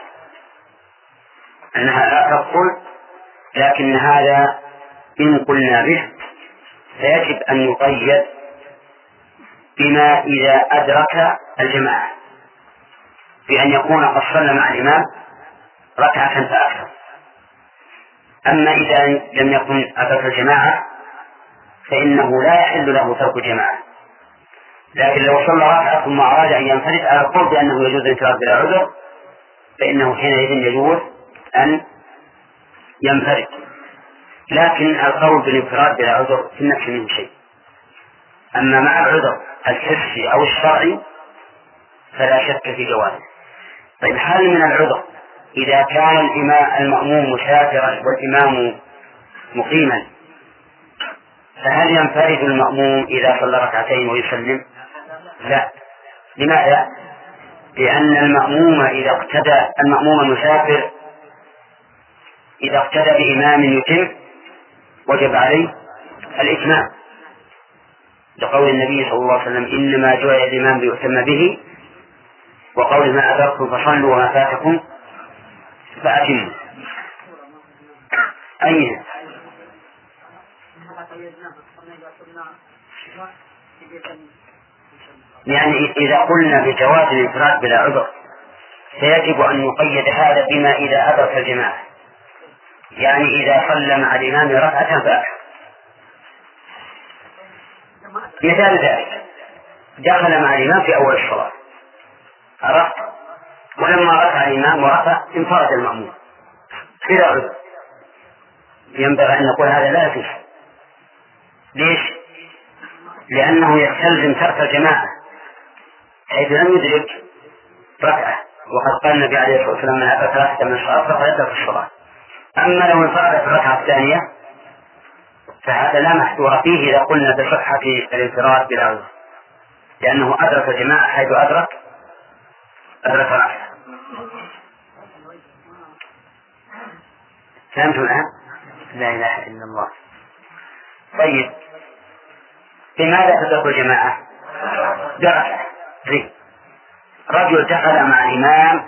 لا تبطل، لكن هذا إن قلنا به فيجب أن يقيد بما إذا أدرك الجماعة، بأن يكون قد صلى مع الإمام ركعة فأكثر. أما إذا لم يكن أدرك الجماعة فإنه لا يحل له ترك الجماعة، لكن لو صلى ركعة ثم أراد أن ينفرد على القول بأنه يجوز الانفراد بلا عذر فإنه حينئذ يجوز أن ينفرد. لكن القول بالانفراد بلا عذر في النفس منه شيء، أما مع العذر الحسي أو الشرعي فلا شك في جوازه. طيب، هل من العذر إذا كان المأموم مسافرا والإمام مقيما فهل ينفرد المأموم إذا صلى ركعتين ويسلم؟ لا. لماذا؟ لأن المأموم المسافر إذا اقتدى بإمام يتم وجب عليه الإتمام، لقول النبي صلى الله عليه وسلم إنما جعل الإمام ليؤتم به، وقول ما أدركتم فصلوا وما فاتكم فأتموا. أين؟ يعني إذا قلنا بجواز الانفراد بلا عذر فيجب أن نقيد هذا بما إذا أدرك الجماعة، يعني إذا صلى مع الإمام ركعة فأكثر. مثال ذلك دخل مع الإمام في أول الصلاة عرفت، ولما ركع الإمام ورفع انفرد المأموم بلا عذر، ينبغي أن نقول هذا لا يجوز. ليش؟ لأنه يستلزم ترك الجماعة حيث لم يدرك ركعة، وقد قال النبي عليه الصلاة والسلام من أدرك ركعة من الصلاة فقد أدرك الصلاة. أما لو انفرد في الركعة الثانية فهذا لا محذور فيه إذا قلنا بصحة الانفراد بلا عذر، لأنه أدرك الجماعة حيث أدرك ركعة. فهمتم الآن؟ لا إله إلا الله. طيب، لماذا تدرك الجماعة؟ درجة رجل دخل مع الإمام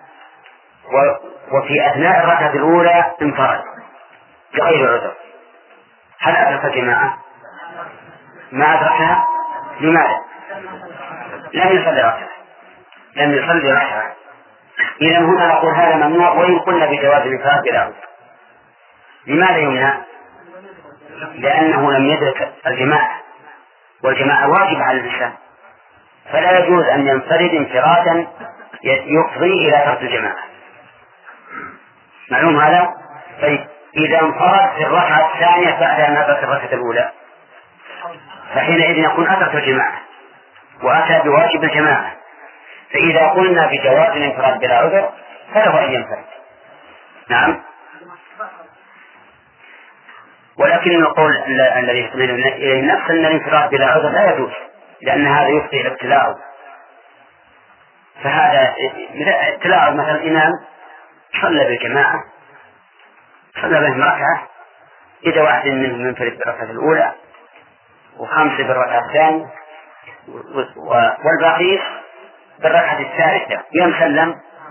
وفي أثناء الركعة الأولى انفرد بغير عذر، هل أدرك الجماعة؟ ما أدركها. لماذا؟ لم يصلي ركعة. إذا هنا نقول هذا ممنوع، وإن قلنا بجواز الانفراد بلا عذر. لماذا يمنع؟ لأنه لم يدرك الجماعة، والجماعة واجب على الإنسان، فلا يجوز أن ينفرد انفرادا يفضي إلى ترك الجماعة. معلوم هذا؟ طيب إذا انفرد في الركعة الثانية بعد أن أدرك الركعة الأولى فحينئذ يكون أدرك الجماعة وأتى بواجب الجماعة. فإذا قلنا بجواز الانفراد بلا عذر فله أن ينفرد. نعم. ولكن القول الذي يحتمل إليه نفس أن الانفراد بلا عذر لا يجوز، لأن هذا يفضي إلى ابتلاء. فهذا ابتلاء، مثلا الإمام صلى بالجماعة، صلى بهم ركعة، إذا واحد منهم منفرد بالركعة الأولى وخمسة بالركعة الثانية والباقي بالركعة الثالثة يسلم.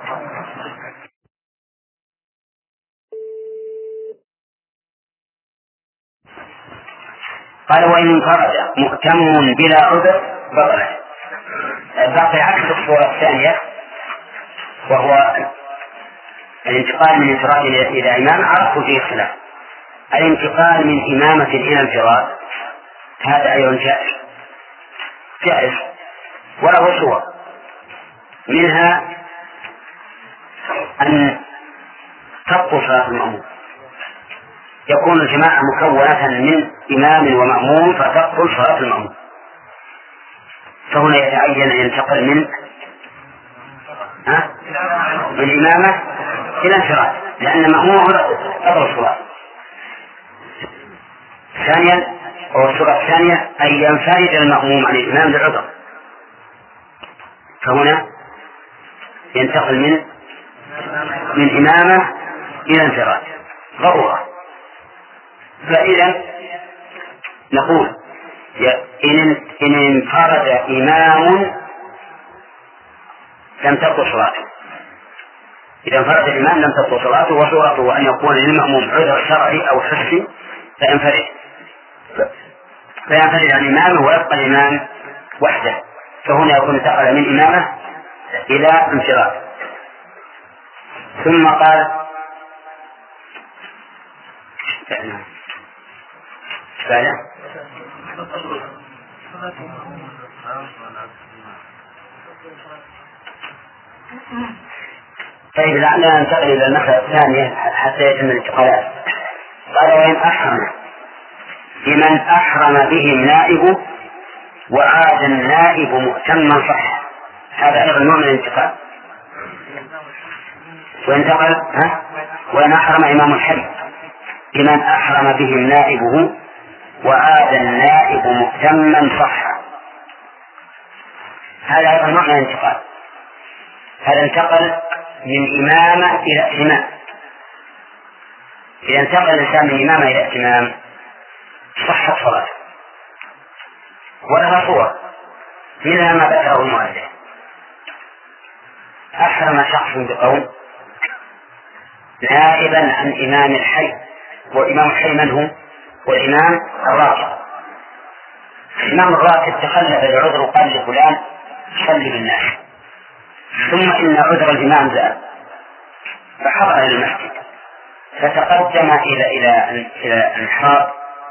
قال وإن انفرد مؤتم بلا عذر بطل. باقي عكس الصورة الثانية وهو الانتقال من انفراد إلى إمام، عرفوا فيه الخلاف. الانتقال من إمامة إلى انفراد هذا أيضا جائز وله صور، منها أن تبطل صلاة المأموم، يكون الجماعة مكونة من إمام ومأموم فتبطل صلاة المأموم، فهنا يتعين أن ينتقل من الإمامة إلى انفراد، لأن المأموم تبطل الصلاة. ثانيا أو الصورة الثانية أن ينفرد المأموم عن الإمام للعذر، فهنا ينتقل من إمامة إلى انفراد ضرورة. فإذا نقول إن انفرد إمام لم تبطل صلاته، إذا انفرد الإمام لم تبطل صلاته، وصورته أن يكون للمأموم عذر شرعي أو حسي فينفرد عن إمامه ويبقى الإمام وحده، فهنا يكون انتقل من إمامة إلى انفراد. ثم قال طيب لعلنا ننتقل إلى المسألة الثانية حتى يتم الانتقالات. قال وإن أحرم بمن أحرم به النائب وعاد النائب مؤتما صح، هذا أيضا نوع من الانتقال. وانتقل وإن أحرم إمام الحي بمن أحرم به نائبه وعاد النائب مؤتما صح، هذا أيضا نوع من الانتقال. هذا انتقل من إمامة إلى إمام. إذا انتقل الإنسان من إمامة إلى إمام صحت صلاته، ولها صور، منها ما ذكره المؤلف. أحرم شخص بقوم نائبا عن إمام الحي، وإمام الحي من هو؟ والإمام الراتب. الإمام الراتب تخلف العذر وقال لفلان صلي بالناس، ثم إن عذر الإمام زال فحضر إلى المسجد فتقدم إلى الحاضر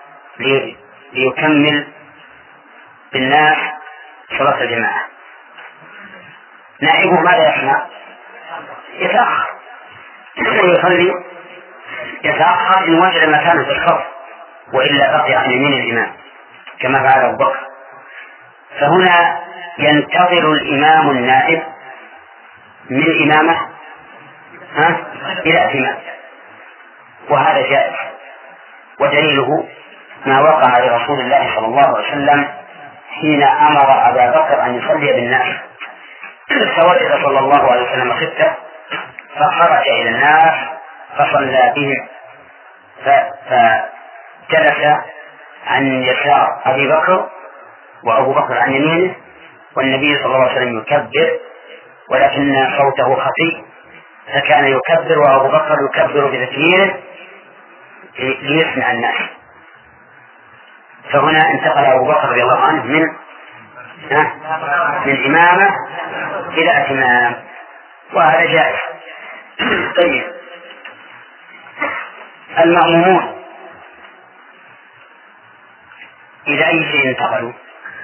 ليكمل بالناس صلاة الجماعة. نائبه ماذا يصنع؟ يتأخر، يصلي يتأخر إن وجد مكانه في الصف، وإلا بقي عن يمين الإمام كما فعل أبو بكر. فهنا ينتظر الإمام النائب من إمامة إلى إمام، وهذا جائز، ودليله ما وقع لرسول الله صلى الله عليه وسلم حين أمر أبا بكر أن يصلي بالناس، فوجد صلى الله عليه وسلم خفته فخرج إلى الناس فصلى بهم، فجلس عن يسار أبي بكر وأبو بكر عن يمينه، والنبي صلى الله عليه وسلم يكبر ولكن صوته خفي، فكان يكبر وأبو بكر يكبر بتكبيره ليسمع الناس. فهنا انتقل أبو بكر رضي الله عنه من إمامة إلى إمام، وهذا جائز. طيب المأمومون إلى أي شيء انتقلوا؟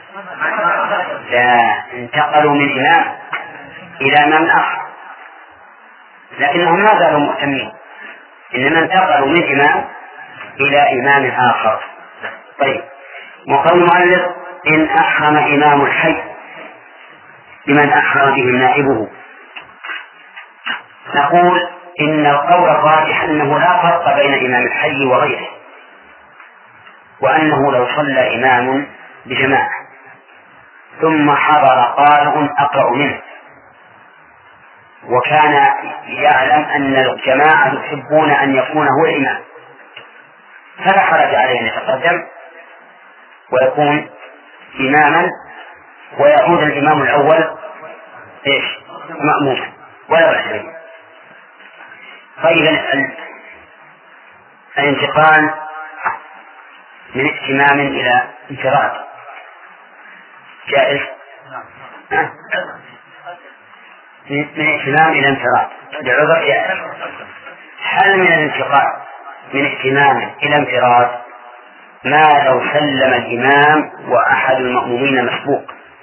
لا، انتقلوا من إمام إلى إمام آخر، لكنهم ما زالوا مؤتمين، إنما انتقلوا من إمام إلى إمام آخر. طيب، وقول المؤلف إن أحرم إمام الحي بمن أحرم به نائبه، نقول إن القول الراجح أنه لا فرق بين إمام الحي وغيره، وأنه لو صلى إمام بجماعة ثم حضر قارئ أقرأ منه وكان يعلم أن الجماعة يحبون أن يكون هو الإمام، فلا حرج عليه أن يتقدم ويكون إماما ويعود الإمام الأول مأموما ولا بأس به. طيب، الانتقال من ائتمام إلى انفراد جائز؟ من ائتمام إلى انفراد لعذر جائز. هل من الانتقال من ائتمام إلى انفراد ما لو سلم الإمام وأحد المأمومين مسبوق،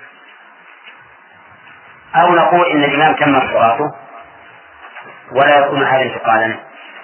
أو نقول إن الإمام تم صلاته ولا يكون هذا انتقالا؟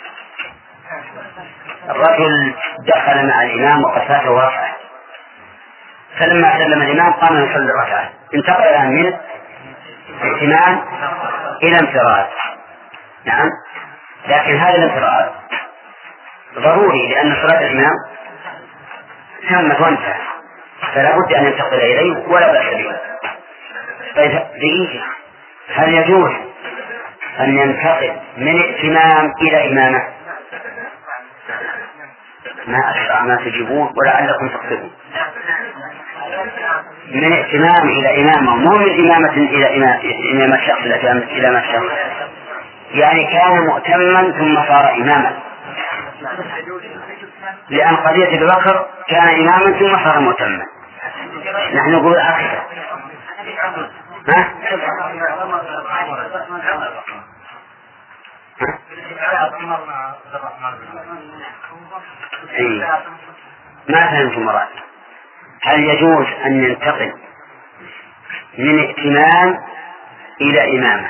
الرجل دخل مع الإمام وقد فاته ركعة، فلما سلم الإمام قام يصلي الركعة، انتقل الآن من ائتمام إلى انفراد. نعم، لكن هذا الانفراد ضروري لأن صلاة الإمام تمت وانتهت، فلا بد أن ينتقل إليه ولا بأس به. طيب، دقيقة، هل يجوز أن ينتقل من ائتمام إلى إمامة؟ ما أسرع ما تجيبون ولعلكم تقصدون. من ائتمام إلى إمامة، مو من إمامة إلى إمامة شخص إلى إمامة شخص، يعني كان مؤتما ثم صار إماما، لأن قضية أبي بكر كان إماما ثم صار مؤتما، نحن نقول أكثر. ما فهمت مراد. هل يجوز أن ينتقل من ائتمام إلى إمامة؟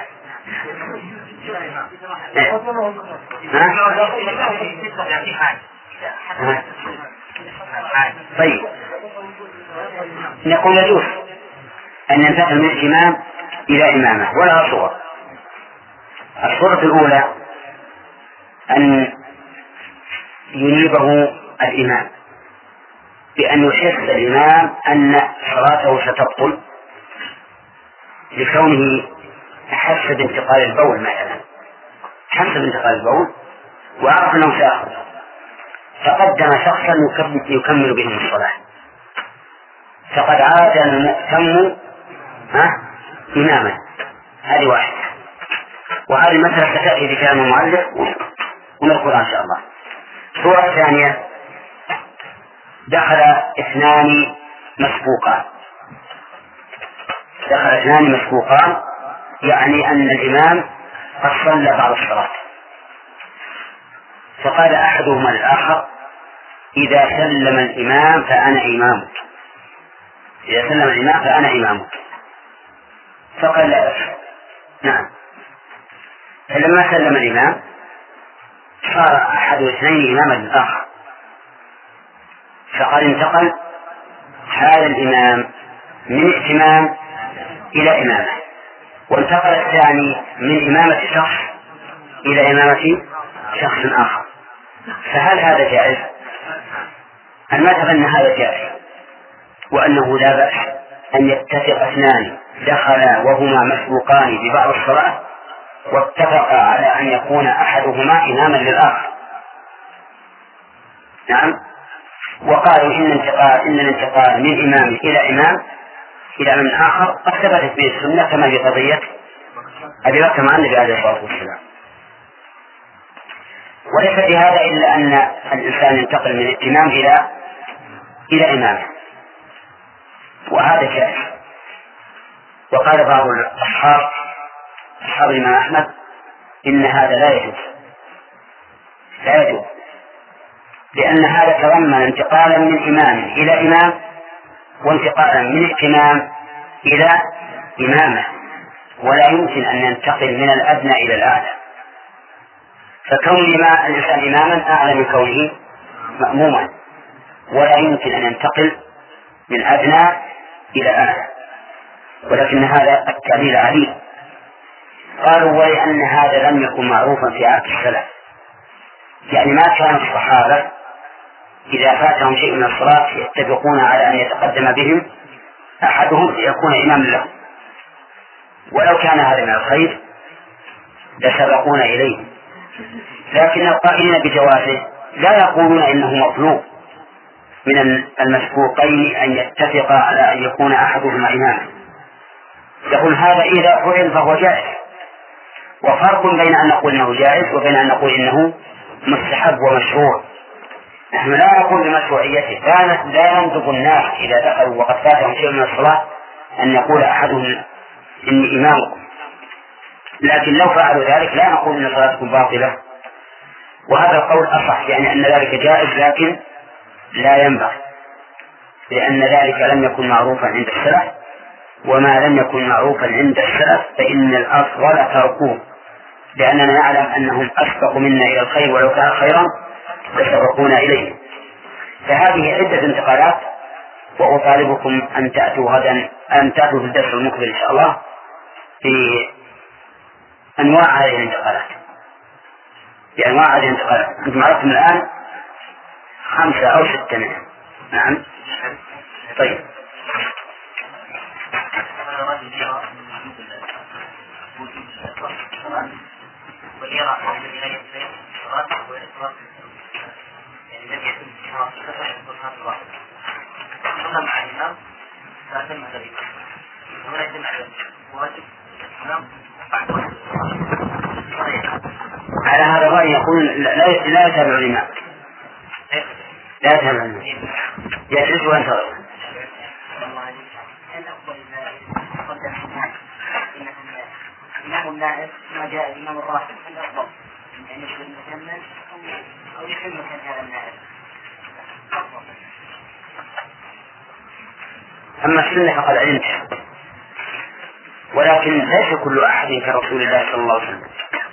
طيب، نقول يجوز أن ينتقل من ائتمام إلى إمامة ولا صور. الصورة الأولى أن ينيبه الإمام بأن يحس الإمام أن صلاته ستبطل لكونه حس بانتقال البول مثلا، حس بانتقال البول وعرف أنه سيأخذ، فقدم شخصا يكمل بهم الصلاة، فقد عاد المؤتم إماما. هذه واحدة، وهذه المسألة ستأتي في كلام المؤلف ونذكرها إن شاء الله. الصورة الثانية دخل اثنان مسبوقان، يعني أن الإمام قد صلى بعد الصلاة، فقال أحدهما للآخر إذا سلم الإمام فأنا إمامك، فقال لا بأس. نعم، فلما سلم الإمام صار أحد الاثنين إماما للآخر، فقد انتقل هذا الإمام من ائتمام إلى إمامة، وانتقل الثاني من إمامة شخص إلى إمامة شخص آخر، فهل هذا جائز؟ المذهب أن هذا جائز، وأنه لا بأس أن يتفق اثنان دخلا وهما مسبوقان ببعض الصلاة واتفقا على أن يكون أحدهما إماما للآخر. نعم، وقالوا إن الانتقال من إمام إلى إمام آخر قد ثبتت به السنة كما في قضية أبي بكر مع النبي عليه الصلاة والسلام، وليس في هذا إلا أن الإنسان ينتقل من ائتمام إلى إمامه، وهذا جائز. وقال بعض أصحاب الإمام أحمد إن هذا لا يجوز، لأن هذا تضمن انتقالا من إمام إلى إمام وانتقالا من ائتمام إلى إمامة، ولا يمكن أن ينتقل من الأدنى إلى الأعلى. فكون الإنسان إماما أعلى من كونه مأموما، ولا يمكن أن ينتقل من أدنى إلى أعلى. ولكن هذا التعليل عليل. قالوا ولأن هذا لم يكن معروفا في عهد السلف، يعني ما كان الصحابة إذا فاتهم شيء من الصلاة يتفقون على أن يتقدم بهم أحدهم ليكون إماما له، ولو كان هذا من الخير لسبقون إليه. لكن القائلين بجوازه لا يقولون إنه مطلوب من المسبوقين أن يتفق على أن يكون أحدهما إماما، يقول هذا إذا فعل فهو جائز. وفرق بين أن نقول إنه جائز وبين أن نقول إنه مستحب ومشروع. نحن لا نقول بمشروعيته، لا يندب الناس إذا دخلوا وقد فاتهم شيء من الصلاة أن يقول أحدهم إني إمامكم، لكن لو فعلوا ذلك لا نقول إن صلاتكم باطلة. وهذا القول أصح، يعني أن ذلك جائز لكن لا ينبغي، لأن ذلك لم يكن معروفا عند السلف، وما لم يكن معروفا عند السلف فإن الأفضل تركوه، لأننا نعلم أنهم أسبق منا إلى الخير، ولو كان خيرا لسبقونا إليه. فهذه عدة انتقالات، وأطالبكم أن تأتوا غدا، أن تأتوا في الدرس المقبل إن شاء الله في أنواع هذه الانتقالات، بأنواع هذه الانتقالات. أنتم عرفتم الآن 5 أو 6 منها. نعم. طيب. على هذا الرأي يقول لا يتابع الإمام، لا يتابع الإمام، يجلس وينتظر. الإمام النائب ما جاء الإمام الراتب الأفضل، يعني يشبه المكمل أو يشبه مكان هذا النائب. أما السنة فقد علمت، ولكن ليس كل أحد كرسول الله صلى الله عليه وسلم.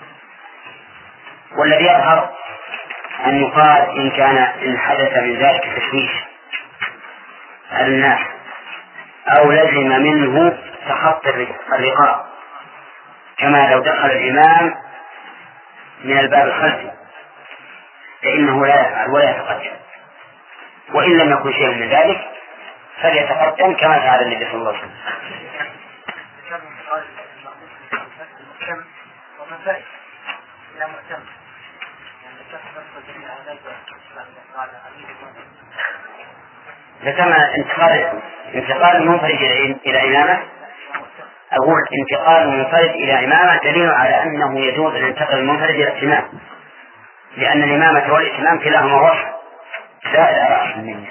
والذي يظهر أن يقال إن حدث من ذلك تشويش على الناس أو لزم منه تخطي الرقاب، كما لو دخل الإمام من الباب الخلفي فإنه لا يفعل ولا يتقدم، وإن لم يكن شيء من ذلك فليتقدم كما فعل النبي صلى الله عليه وسلم. فكما انتقال منفرد إلى إمامة، أقول انتقال منفرد إلى إمامة دليل على أنه يجوز أن ينتقل المنفرد إلى الإمام، لأن الإمامة والإمام كلاهما وصف لا رأس منه.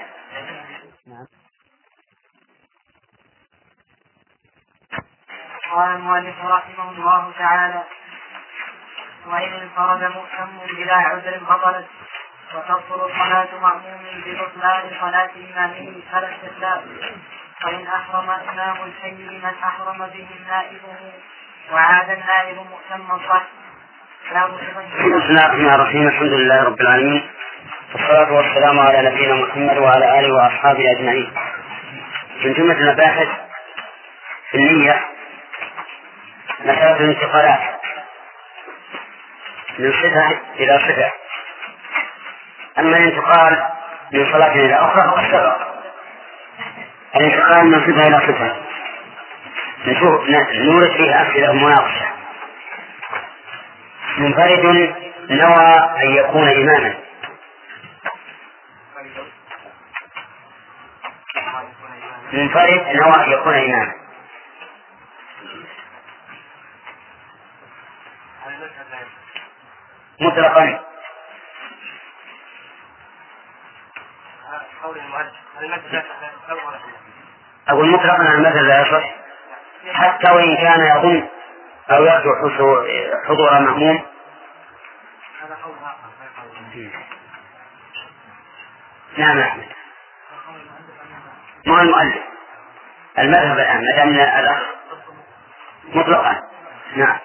قال المؤلف رحمه الله تعالى: وإن انفرد مؤتم بلا عذر بطلت، وتبطل صلاة مأموم ببطلان صلاة إمامه فلا استدلال. وإن أحرم إمام الحي من أحرم به نائبه وعاد النائب مؤتم صح. بسم الله الرحمن الرحيم. الحمد لله رب العالمين، والصلاة والسلام على نبينا محمد وعلى آله وأصحابه أجمعين. من جملة المباحث في النية مسألة الانتقالات من صفة إلى صفة. أما الانتقال من صلاة إلى أخرى فقد سبق. الانتقال من صفة إلى صفة نورد فيه أسئلة مناقشة. منفرد نوى أن يكون إماما، منفرد نوى أن يكون إماما، مطلقا أقول مطلقا على المثل لا يصح، حتى وإن كان يظن أو يرجو حضور مأموم. نعم أحمد. ما المؤلف المذهب الآن ما دام الأخ مطلقا. نعم.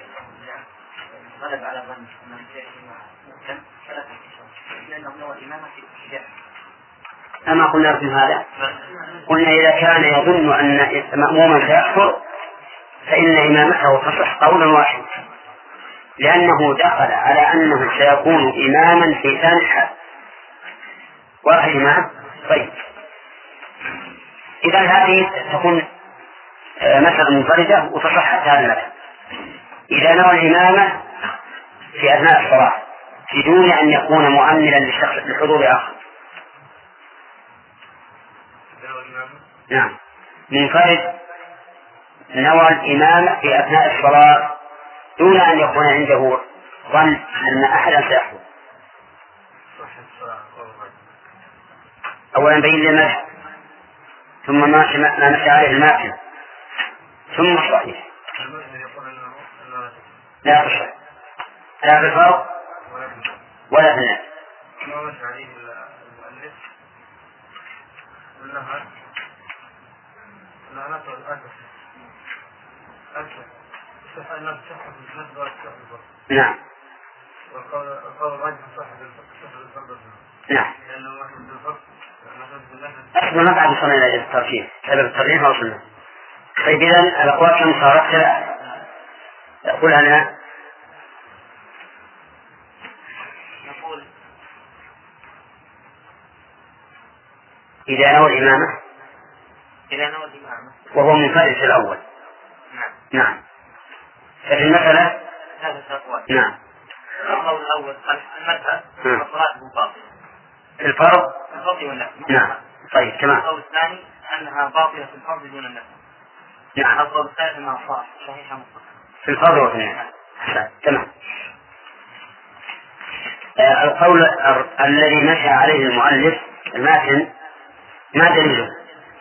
غلب على ظن من محكم فلا تحكي لأنه نوى الإمامة في الابتداء. أما قلنا في هذا قلنا إذا كان يظن أن مأموما سيكفر فإن إمامته تصح قولا واحد، لأنه دخل على أنه سيكون إماما في ثاني الحال. واحد إمام. طيب إذا هذه تكون مسألة منفردة وتصح هذا المذهب إذا نوى الإمامة في أثناء الصلاة بدون أن يكون مؤمنا للشخص لحضور آخر. نعم منفرد نوى الإمامة في أثناء الصلاة دون أن يكون عنده ظن أن أحدا سيحضر. أولا بين المذهب ثم ما مشى عليه الماكن ثم الصحيح لا تصح لا بالفرق ولا في النفس. ما مشى عليه المؤلف النهر النهر نعم. والقول الراجح صاحب الفرد. نعم. لأنه واحد بالفرد أصلا ما بعد وصلنا إلى الترجيح سبب الترجيح ما وصلنا. طيب إذن الأقوال كم صارت ثلاثة أقولها لنا. نقول إذا نوى الإمامة وهو منفرد في الأول. نعم. ففي المسألة ثلاثة أقوال. نعم. القول الأول المذهب الصلاة باطلة في الفرض والنفل. نعم. طيب تمام. القول الثاني أنها باطلة في الفرض دون النفل. نعم. القول الثالث أنها صحيحة مطلقة في الفرض وفي النفل. تمام. القول الذي مشى عليه المؤلف الماتن ما دليله؟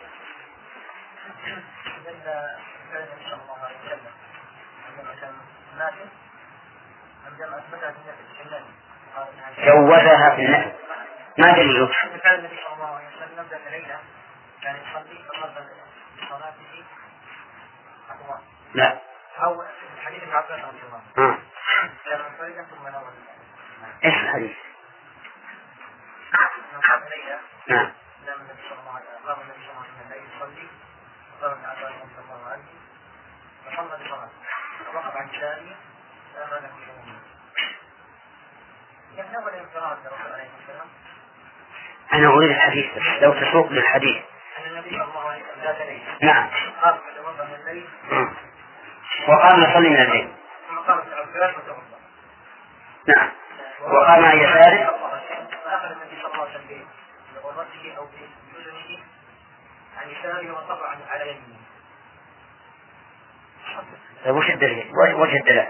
جوزها في النفل ما دليله؟ كان النبي صلى الله عليه وسلم نبدأ ليلة كان يصلي فرض صلاته أقوال. لا. أو حديث ابن عباس رضي الله عنه. كان منفردا ثم نوى. إيش الحديث؟ نعم. لما النبي صلى الله عليه وسلم قام النبي صلى الله عليه وسلم يصلي وقام ابن عباس رضي الله عنه فصلى بصلاته ووقف عن شانه فأخذ كل يعني أول انفراد لرسول عليه السلام. أنا أريد الحديث لو تسوق للحديث. أن النبي صلى الله عليه وسلم ذات ليلة. نعم. قام فتوضأ من الليل. وقام يصلي من الليل. ثم قام ابن عباس فتوضأ. نعم. وقام عن يساره. فأخذ النبي صلى الله عليه وسلم بغرته أو بأذنه عن يساره وصبر على يمينه. وش الدليل؟ وش الدلالة؟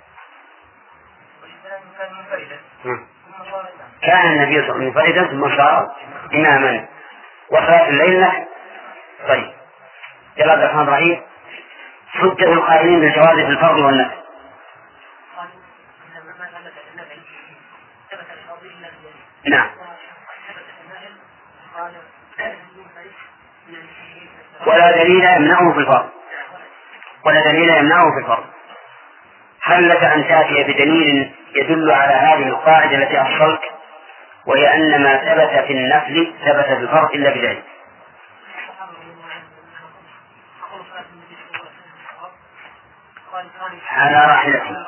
كان منفردا. كان النبي صلى الله عليه وسلم منفردا ثم صار إماما وصلاة الليل نحن. طيب يلا عبد الرحمن الرحيم حجة القائلين بالجواز في الفرض والنفل. نعم. ولا دليل يمنعه في الفرض هل لك أن تأتي بدليل يدل على هذه القاعدة التي أصلت وهي أن ما ثبت في النفل ثبت في الفرض إلا بدليل؟ على راحلته.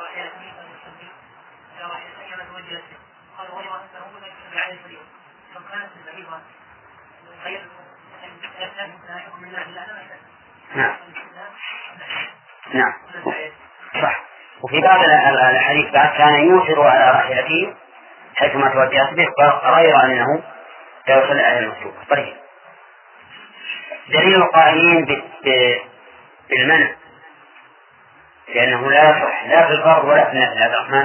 نعم. نعم صح. وفي بعض الحديث بعد كان يوثر على راحلته حيثما توجهت به غير أنه يوصل إلى المكتوب. طيب دليل القائلين بالمنع لأنه لا يصح لا في الفرض ولا في النفل. عبد الرحمن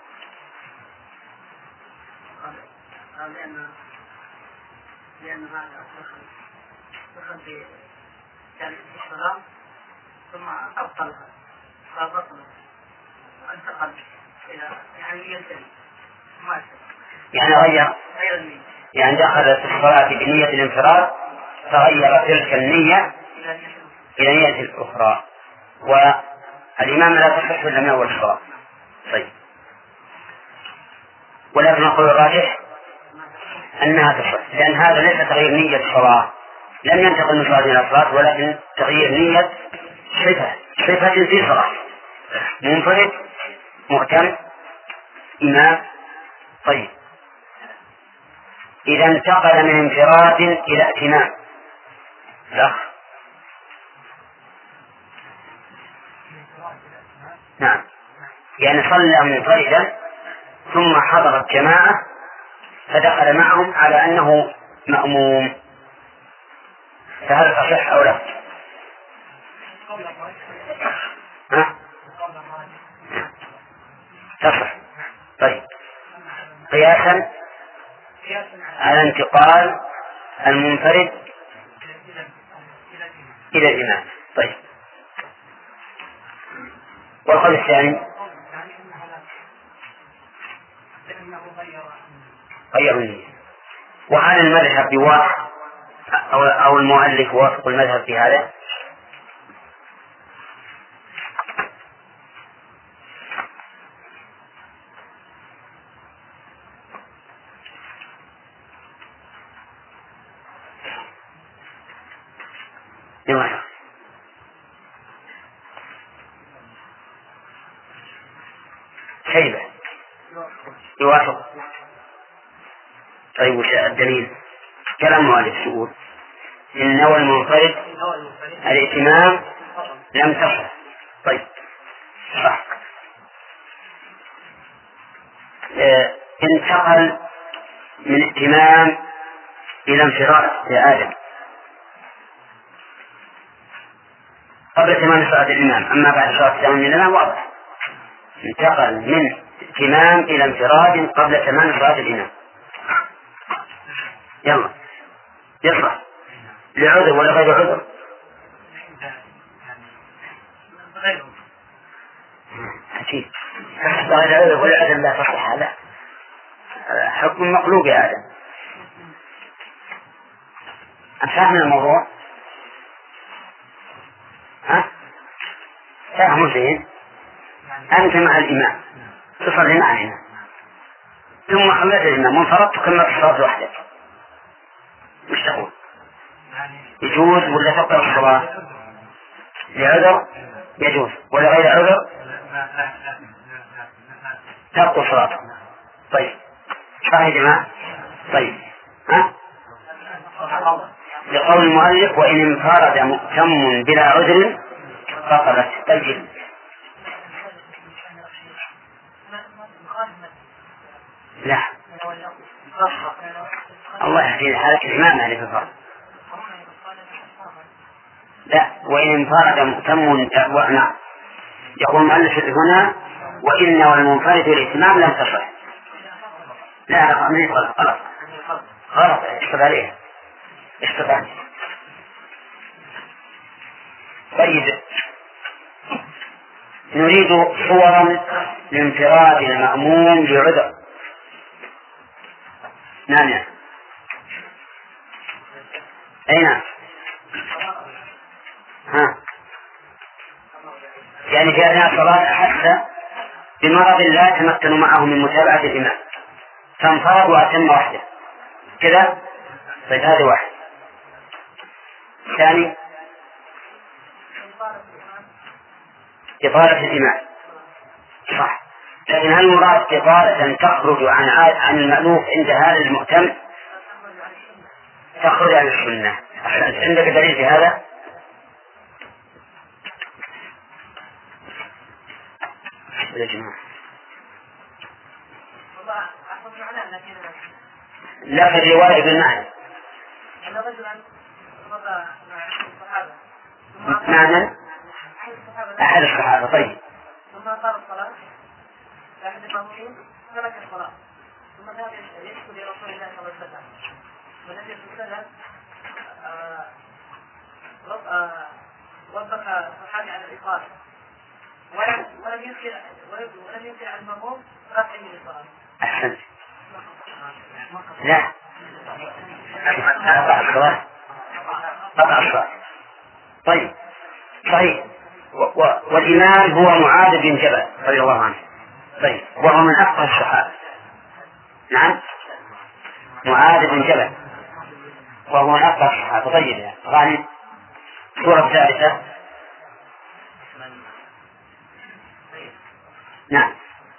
لأن هذا دخل في الصلاة ثم أبطلها فبطل وانتقل إلى يعني ينتهي ما يعني غير يعني دخل في الصلاة بنية الانفراد تغير تلك النية إلى نية أخرى، والإمام لا تصح إلا من أول الصلاة. طيب، ولكن نقول الراجح أنها تصح، لأن هذا ليس تغيير نية الصلاة، لم ينتقل من صلاة إلى صلاة، ولكن تغيير نية صفة في صلاة، منفرد، مؤتم، إمام. طيب، إذا انتقل من انفراد إلى ائتمام، لا، نعم، يعني صلى منفردا ثم حضرت جماعة فدخل معهم على أنه مأموم، فهل تصح أو لا؟ تصح. طيب، قياسا على انتقال المنفرد إلى الإمام. طيب، والقول الثاني غير النية. وهل المذهب يوافق أو المؤلف يوافق المذهب في هذا؟ يوافق. شيبة يوافق. طيب، وش الدليل؟ كلام مؤلف يقول إن نوى المنفرد الائتمام لم تصح. طيب، صح. انتقل من ائتمام إلى انفراد يا آدم قبل تمام صلاة الإمام، أما بعد صلاة تمام الإمام واضح، انتقل من ائتمام إلى انفراد قبل تمام صلاة الإمام. يلا، يصلح لعذر ولا غير عذر؟ أكيد غير عذر ولا عذر لا تصح، هذا حكم مقلوب يا آدم. أفهم الموضوع؟ ها؟ فهموا زين؟ أنت مع الإمام تصلي مع الإمام ثم خلت الإمام وانفردت كما تصلي وحدك، وش تقول؟ يجوز ولا تقرأ الصلاة؟ لعذر يجوز، ولا غير عذر تبقى صلاته. طيب، صحيح يا جماعة؟ طيب، ها؟ لقول المؤلف وإن انفرد مؤتم بلا عذر فقدت. طيب، لا، الله يهدي حالك الإمام عليه الفرق. لا، وإن انفرد مؤتم نعم، يقول المؤلف هنا وإن والمنفرد الائتمام لم تصح. لا، غلط غلط، اشتغل عليه اشتغل. طيب، نريد صورا لانفراد المأموم بعذر. نعم، أين؟ ها، يعني في أثناء الصلاة أحس بمرض لا يتمكن معه من متابعة الإمام فانفرد وأتم وحده كذا. طيب، هذا واحد. ثاني، إطالة الإمام، صح، لكن هل المراد إطالة تخرج عن المألوف عند هذا المؤتم؟ تخرج عن السنة. عندك دليل في هذا؟ يا جماعة لا، في الرواية بالمعنى معنى أحد الصحابة. طيب، ثم قام الصلاة أحد المأمومين ترك الصلاة ثم ذهب يشكو لرسول الله صلى الله عليه وسلم، والنبي صلى الله عليه وسلم وبخ الصحابي على الإقامة ولم ينكر على المأموم رفعه للصلاة. أحسنت. لا، أقطع الصلاة قطع الصلاة. طيب صحيح. والإمام هو معاذ بن جبل رضي الله عنه. طيب وهو من أفقه الصحابة. نعم معاذ بن جبل وهو من أفقه الصحابة. طيب يا غانم سورة الثالثة. نعم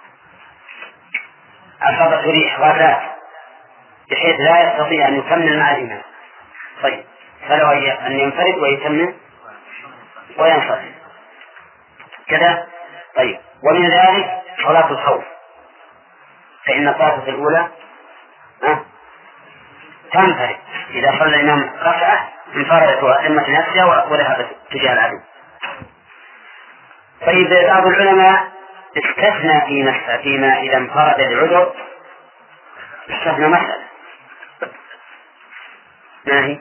أصابت ريح غازات بحيث لا يستطيع أن يكمل مع الإمام. طيب فلو أن ينفرد ويكمل وينصرف كذا. طيب ومن ذلك صلاة الخوف، فإن الطائفة الأولى تنفرد إذا صلى الإمام ركعة انفردت وأتمت نفسها وذهبت تجاه العدو. طيب بعض العلماء استثنى فيما إذا انفرد العذر، استثنى مسألة ما هي؟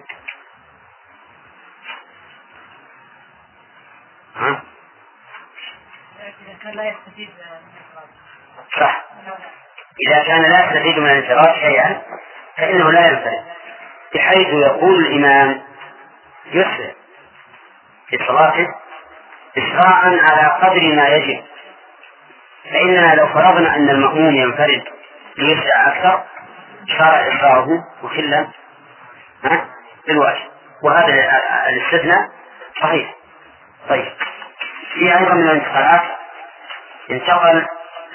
إذا كان لا يستفيد صح، إذا كان لا يستفيد من الانفراد شيئا فإنه لا ينفرد، بحيث يقول الإمام يسرع في صلاته إسراعا على قدر ما يجب. فإننا لو فرضنا أن المأموم ينفرد ليسرع أكثر صار إسراعه مخلا بالواجب، وهذا الاستثناء صحيح. طيب في أيضا من الانتقالات انتقل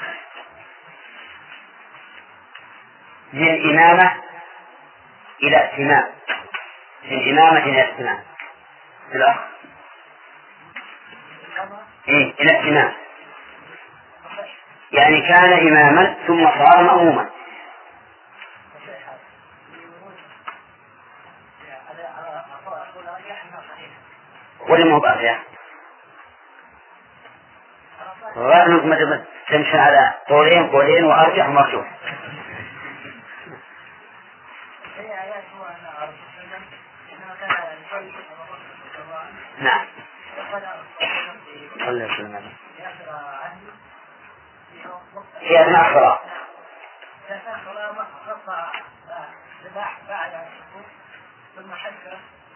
من إمامة إلى ائتمام، من إمامة إلى ائتمام الأخ إلى ائتمام، يعني كان إماما ثم صار مأموما. ولا مو بأخير غير تمشي على قولين وأرجح مرجوح. نعم في أثناء الصلاة ثم حدث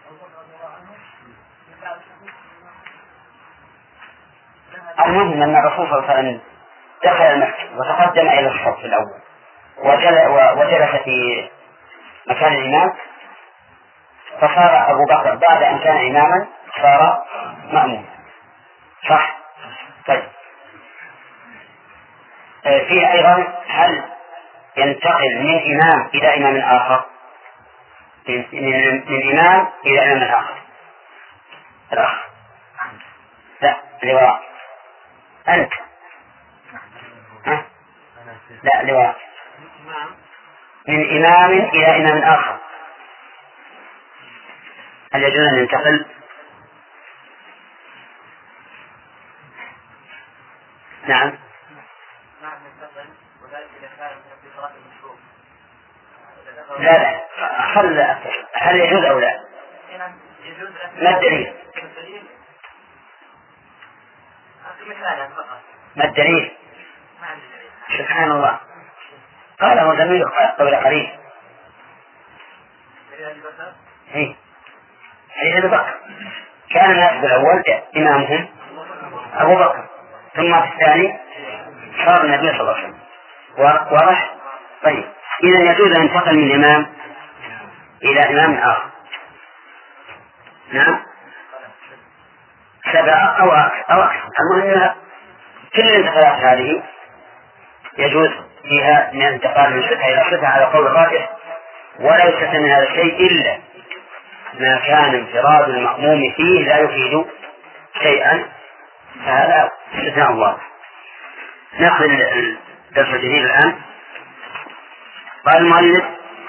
المهم أن الرسول صلى الله عليه وسلم دخل المسجد وتقدم إلى الصف الأول وجلس في مكان الإمام، فصار أبو بكر بعد أن كان إماما صار مأموما. صح. طيب فيه أيضا هل ينتقل من إمام إلى إمام آخر، من إمام إلى إمام آخر؟ الأخ لا لوراء أنت لا لوراء من إمام إلى إمام آخر هل يجوز أن ينتقل؟ نعم لا هل يجوز أو لا؟ ما الدليل؟ ما الدليل؟ سبحان الله قاله زميله قبل قليل حديث أبي بكر كان الناس بالأول إمامهم أبو بكر ثم في الثاني صار النبي صلى الله عليه وسلم. واضح؟ طيب إذا يجوز أن ينتقل من إمام إلى إمام آخر. نعم 7 أو أكثر. المهم كل الانتقالات هذه يجوز فيها من انتقال من صفة إلى صفة على قول الراجح، ولا يستثنى من هذا الشيء إلا ما كان انفراد المأموم فيه لا يفيد شيئا، فهذا استثناء الله. نأخذ الدرس الجديد الآن. قال المؤلف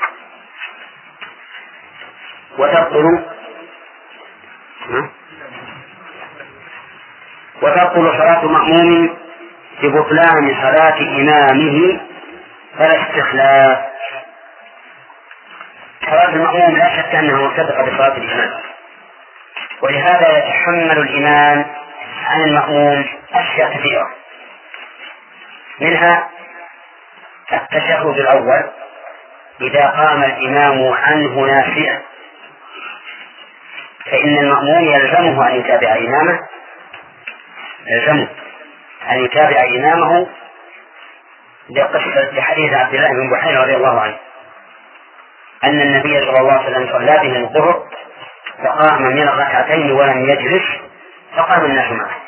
وتبطل صلاة مأموم ببطلان صلاة إمامه فلا استخلاف. صلاة المأموم لا شك أنها مرتبطة بصلاة الإمام، ولهذا يتحمل الإمام عن المأموم أشياء كثيرة، منها التشهد الأول إذا قام الإمام عنه ناسيا فإن المأموم يلزمه أن يتابع إمامه لحديث عبد الله بن بحيرة رضي الله عنه أن النبي صلى الله عليه وسلم صلى بهم الظهر فقام من الركعتين ولم يجلس فقام الناس معه.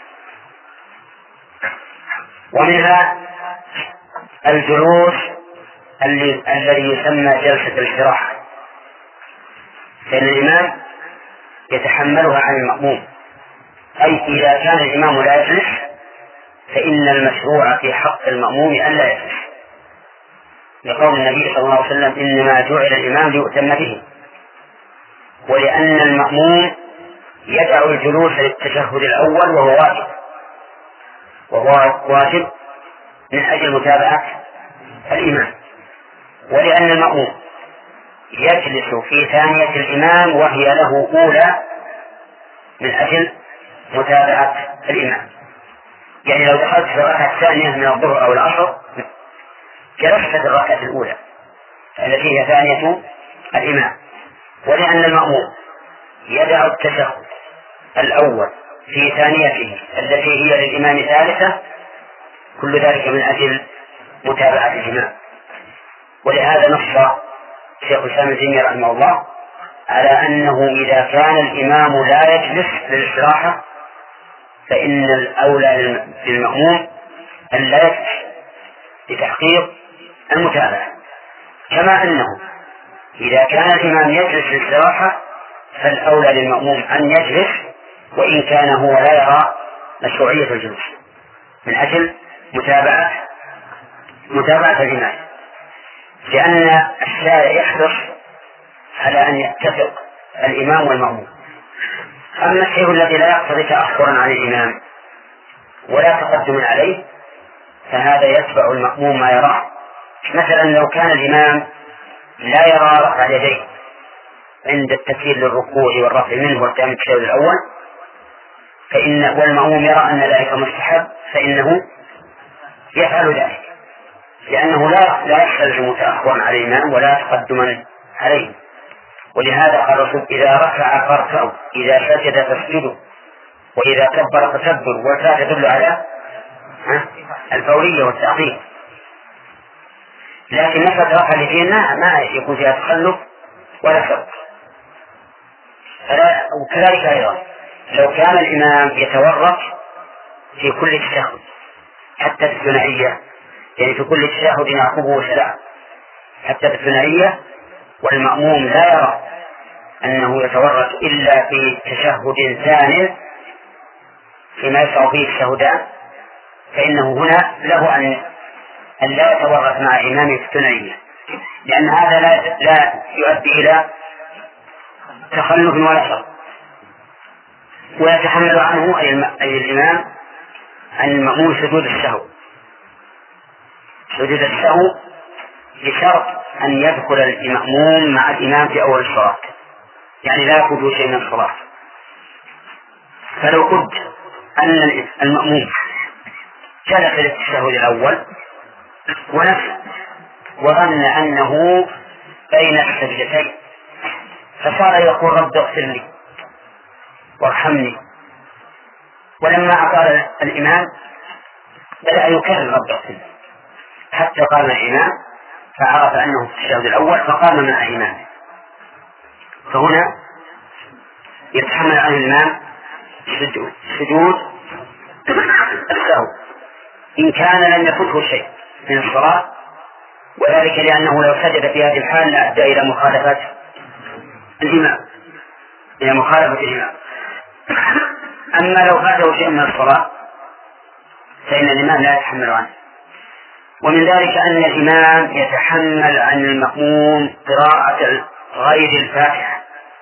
ومنها الجلوس الذي يسمى جلسة الاستراحة، فإن الإمام يتحملها عن المأموم، أي إذا كان الإمام لا يجلس فإن المشروع في حق المأموم أن لا يجلس، لقول النبي صلى الله عليه وسلم إنما جعل الإمام ليؤتم به، ولأن المأموم يدع الجلوس للتشهد الأول وهو واجب من أجل متابعة الإمام، ولأن المأموم يجلس في ثانية الإمام وهي له أولى من أجل متابعة الإمام. يعني لو دخلت في الركعة الثانية من الظهر أو العصر جلست في الركعة الأولى التي هي ثانية الإمام، ولأن المأموم يدع التشهد الأول في ثانيته التي هي للإمام ثالثة، كل ذلك من أجل متابعة الإمام. ولهذا نص شيخ الإسلام ابن تيمية رحمه الله على أنه إذا كان الإمام لا يجلس للاستراحة فإن الأولى للمأموم أن لا يجلس لتحقيق المتابعة، كما أنه إذا كان الإمام يجلس للاستراحة فالأولى للمأموم أن يجلس وإن كان هو لا يرى مشروعية الجلوس من أجل متابعة الإمام، لأن الشارع يحرص على أن يتفق الإمام والمأموم. أما الشيء الذي لا يقتضي تأخرا عن الإمام ولا تقدم عليه فهذا يتبع المأموم ما يراه. مثلا لو كان الإمام لا يرى رفع اليدين عند التكبير للركوع والرفع منه والقيام بالتشهد الأول والمأموم يرى أن ذلك مستحب فإنه يفعل ذلك، لأنه لا يستلزم تأخرا على الإمام ولا تقدما عليه. ولهذا قال الرسول إذا رفع فارفعوا، إذا سجد فاسجدوا، وإذا كبر فكبروا، والفاء تدل على الفورية والتأخير. لكن مسألة رفع اليدين ما يكون فيها تخلف ولا فرق. وكذلك أيضا لو كان الإمام يتورط في كل تشهد حتى في الثنائية، يعني في كل تشهد يعقبه سلام حتى في الثنائية، والمأموم لا يرى أنه يتورط إلا في تشهد ثان فيما يسع فيه التشهدان، فإنه هنا له أن لا يتورط مع إمامه في الثنائية، لأن هذا لا يؤدي إلى تخلف ولا شر، ويتحمل عنه أي الإمام عن المأموم سجود السهو بشرط أن يدخل المأموم مع الإمام في أول الصلاة، يعني لا يفوت شيء من الصلاة. فلو قلت أن المأموم جلس للتشهد الأول وظن أنه بين السجدتين فصار يقول رب اغفر لي وارحمني، ولما أطال الإمام بدأ يكرر رب اغفر لي حتى قام الإمام فعرف أنه في التشهد الأول فقام مع إمامه، فهنا يتحمل عن الإمام سجود السهو إن كان لم يفته شيء من الصلاة، وذلك لأنه لو سجد في هذه الحال لأدى إلى مخالفة الإمام. أما لو فاته شيء من الصلاة فإن الإمام لا يتحمل عنه. ومن ذلك أن الإمام يتحمل عن المأموم قراءة غير الفاتحة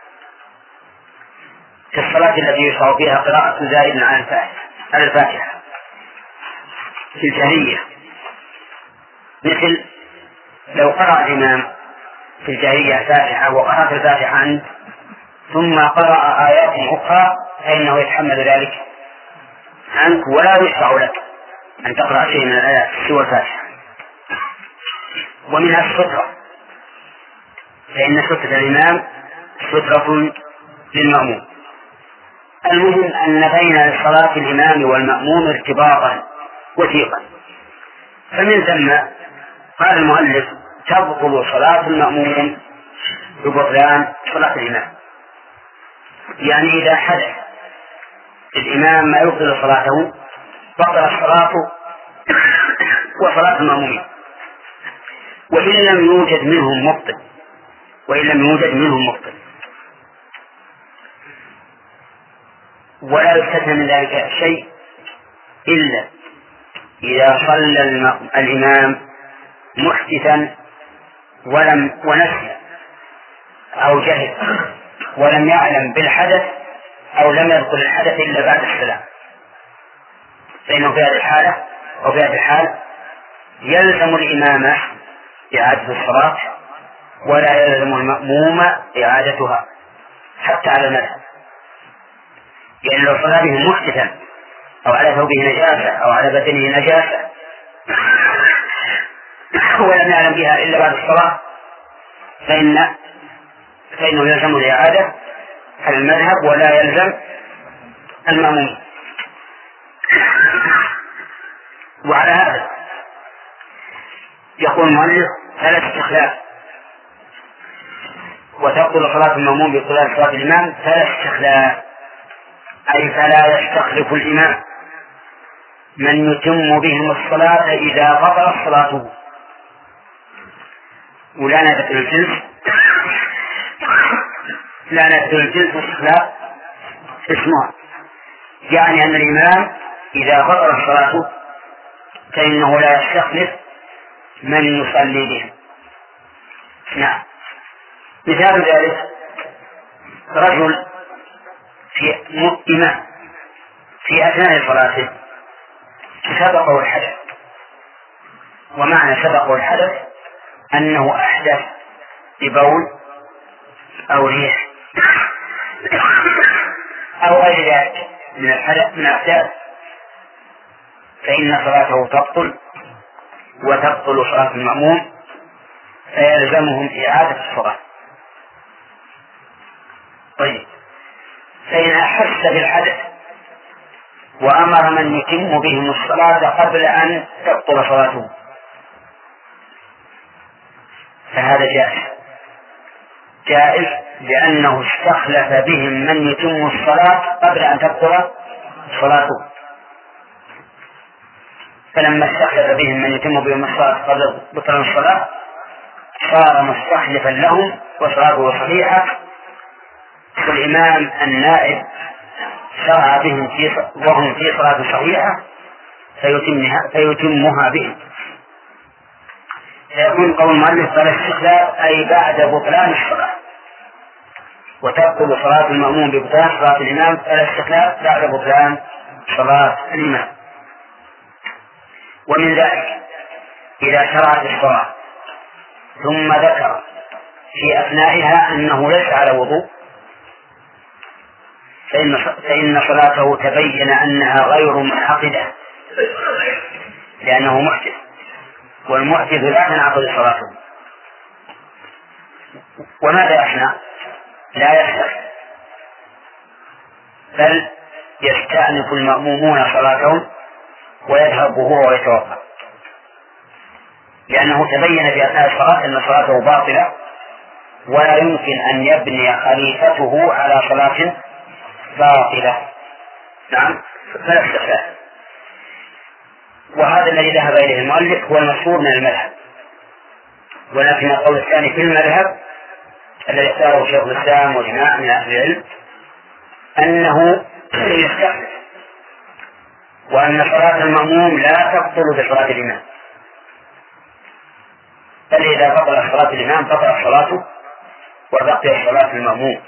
في الصلاة التي يشرع فيها قراءة زائد على الفاتحة في الجهرية، مثل لو قرأ الإمام في الجهرية الفاتحة وقرأت الفاتحة أنت ثم قرأ آيات أخرى فإنه يتحمل ذلك عنك ولا يشرع لك أن تقرأ شيء من الآيات سوى الفاتحة. ومنها السترة، فإن سترة الإمام سترة للمأموم، المهم أن بين صلاة الإمام والمأموم ارتباطا وثيقا، فمن ثم قال المؤلف تبطل صلاة المأموم ببطلان صلاة الإمام. يعني إذا حدث الإمام ما يبطل صلاته بطل الصلاة وصلاة المأمومين، وإن لم يوجد منهم مبطل، ولا يستثنى من ذلك شيء إلا إذا صلى الإمام محدثا ونسي أو جهل ولم يعلم بالحدث أو لم يذكر الحدث إلا بعد السلام، فإنه في هذه الحال يلزم الإمام إعادة الصلاة ولا يلزم المأموم إعادتها حتى على المذهب. يعني لو صلى به محدثا أو على ثوبه نجاسة أو على بدنه نجاسة ولم يعلم بها إلا بعد الصلاة فإنه يلزم الإعادة على المذهب ولا يلزم المأموم. وعلى هذا يقول المؤلف ثلاث استخلاف، وتبطل صلاة المأموم بطلان صلاة الإمام ثلاث استخلاف، أي فلا يستخلف الإمام من يتم بهم الصلاة إذا بطلت صلاته. ولا ندخل الجنس استخلاف اسمه، يعني أن الإمام إذا بطلت صلاته فإنه لا يستخلف من يصلي بهم. نعم، مثال ذلك رجل إمام في أثناء صلاته سبقه الحدث، ومعنى سبقه الحدث أنه أحدث ببول أو ريح أو غير ذلك من الأحداث، فإن صلاته تبطل وتبطل صلاة المأموم، فيلزمهم إعادة الصلاة. طيب، فإن أحس بالحدث وأمر من يتم بهم الصلاة قبل أن تبطل صلاته فهذا جائز لأنه استخلف بهم من يتم الصلاة قبل أن تبطل صلاته، فلما استخلف بهم من يتم بهم الصلاة قبل بطلان الصلاة صار مستخلفا لهم وصلاته صحيحة، والإمام النائب شرع بهم وهم في صلاة صحيحة فيتمها بهم. فيكون قول المؤلف فلا استخلاف أي بعد بطلان الصلاة، وتبطل صلاة المأموم ببطلان صلاة الإمام فلا استخلاف بعد بطلان صلاة الإمام. ومن ذلك إذا شرعت الصلاة ثم ذكر في أثنائها أنه ليس على وضوء فإن صلاته تبين أنها غير منعقدة لأنه محدث، والمحدث لا تنعقد صلاته. وماذا يصنع؟ لا يستخف، بل يستأنف المأمومون صلاتهم ويذهب هو ويتوضأ، لأنه تبين في أثناء الصلاة أن صلاته باطلة ولا يمكن أن يبني خليفته على صلاة باطلة. نعم، فلا استخلاف. وهذا الذي ذهب إليه المؤلف هو المشهور من المذهب، ولكن القول الثاني في المذهب الذي اختاره شيخ الإسلام وجماعة من أهل العلم أنه يستخلف، وأن صلاة المأموم لا تبطل بصلاة الإمام، بل إذا بطل صلاة الإمام بطلت صلاته وبقي صلاة المأموم.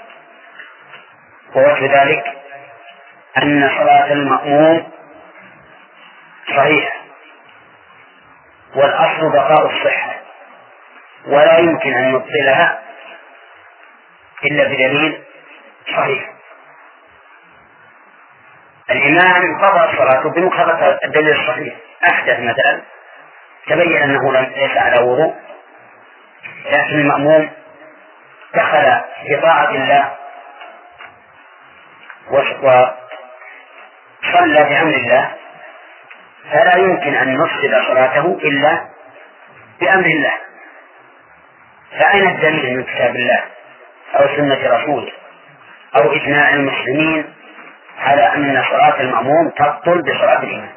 ووجه ذلك أن صلاة المأموم صحيحة والأصل بقاء الصحة، ولا يمكن أن نبطلها إلا بدليل صحيح. الإمام بطل صلاته بمقتضى الدليل الصحيح، أحدث مثلا تبين أنه ليس على وضوء، لكن المأموم دخل في طاعة الله وصلى بأمر الله فلا يمكن أن نفسد صلاته إلا بأمر الله. فأين الدليل من كتاب الله أو سنة رسوله أو إجماع المسلمين على أن صلاة المأموم تبطل بصلاة الإمام؟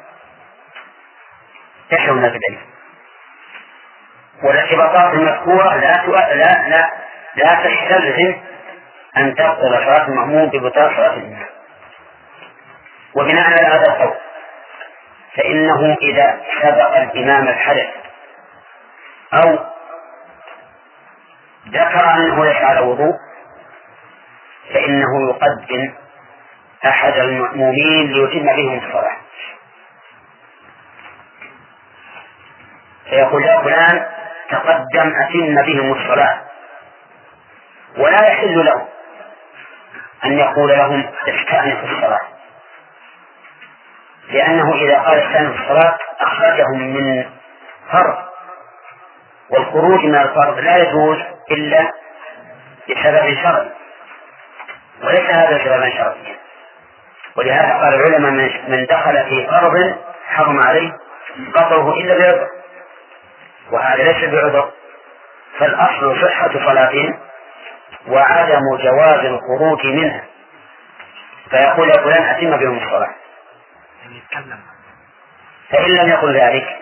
ايش هناك دليل؟ والارتباطات المذكورة لا تستلزم أن تبطل صلاة المأموم ببطلان صلاة الإمام. وبناء على هذا القول فإنه إذا سبق الإمام الحدث أو ذكر أنه ليس على وضوء فإنه يقدم أحد المأمومين ليتم بهم الصلاة، فيقول يا فلان تقدم أتم بهم الصلاة، ولا يحل له أن يقول لهم استأنفوا الصلاة، لأنه إذا قال استأنفوا الصلاة أخرجهم من فرض، والخروج من الفرض لا يجوز إلا بسبب شرعي، وليس هذا سببا شرعيا. ولهذا قال العلماء من دخل في فرض حرم عليه قطعه إلا بعذر، وهذا ليس بعذر، فالأصل صحة صلاتهم وعدم جواز الخروج منها، فيقول يا فلان أتم بهم الصلاة. فإن لم يقل ذلك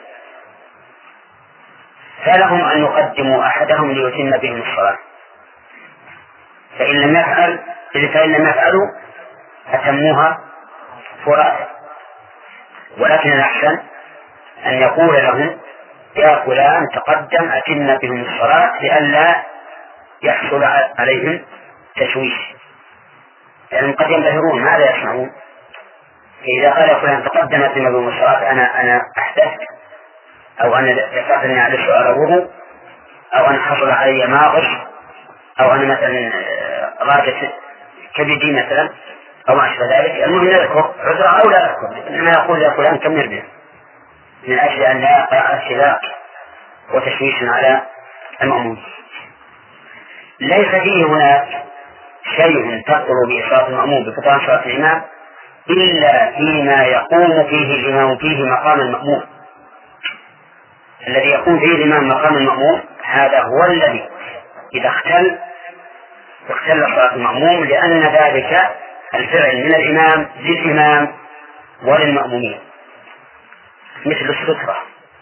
فلهم أن يقدموا أحدهم ليتم بهم الصلاة، فإن لم يفعلوا أتموها فرادى. ولكن الأحسن أن يقول لهم يا فلان تقدم أتم بهم الصلاة لئلا يحصل عليهم تشويش، لأنهم قد ينبهرون ماذا يصنعون. فإذا قال فلان تقدم أتم بهم الصلاة أنا أحدثت، أو أنا دفعتني على سؤال وضوء، أو أنا حصل علي ماغص، أو أنا مثلا غادت كبدي مثلا أو ما أشبه ذلك، المهم يذكر عذرا أو لا يذكر، إنما يقول يا فلان كمل به من أجل أن لا يقع ارتباك وتشويش على المأمون. ليس فيه هناك شيء تبطل بإصابة المأمون ببطلان صلاة الإمام إلا فيما يقوم فيه الإمام فيه مقام المأمون. الذي يقوم فيه الإمام مقام المأمون هذا هو الذي إذا اختل صلاة المأموم، لأن ذلك الفعل من الإمام للإمام وللمأمومين، مثل السترة.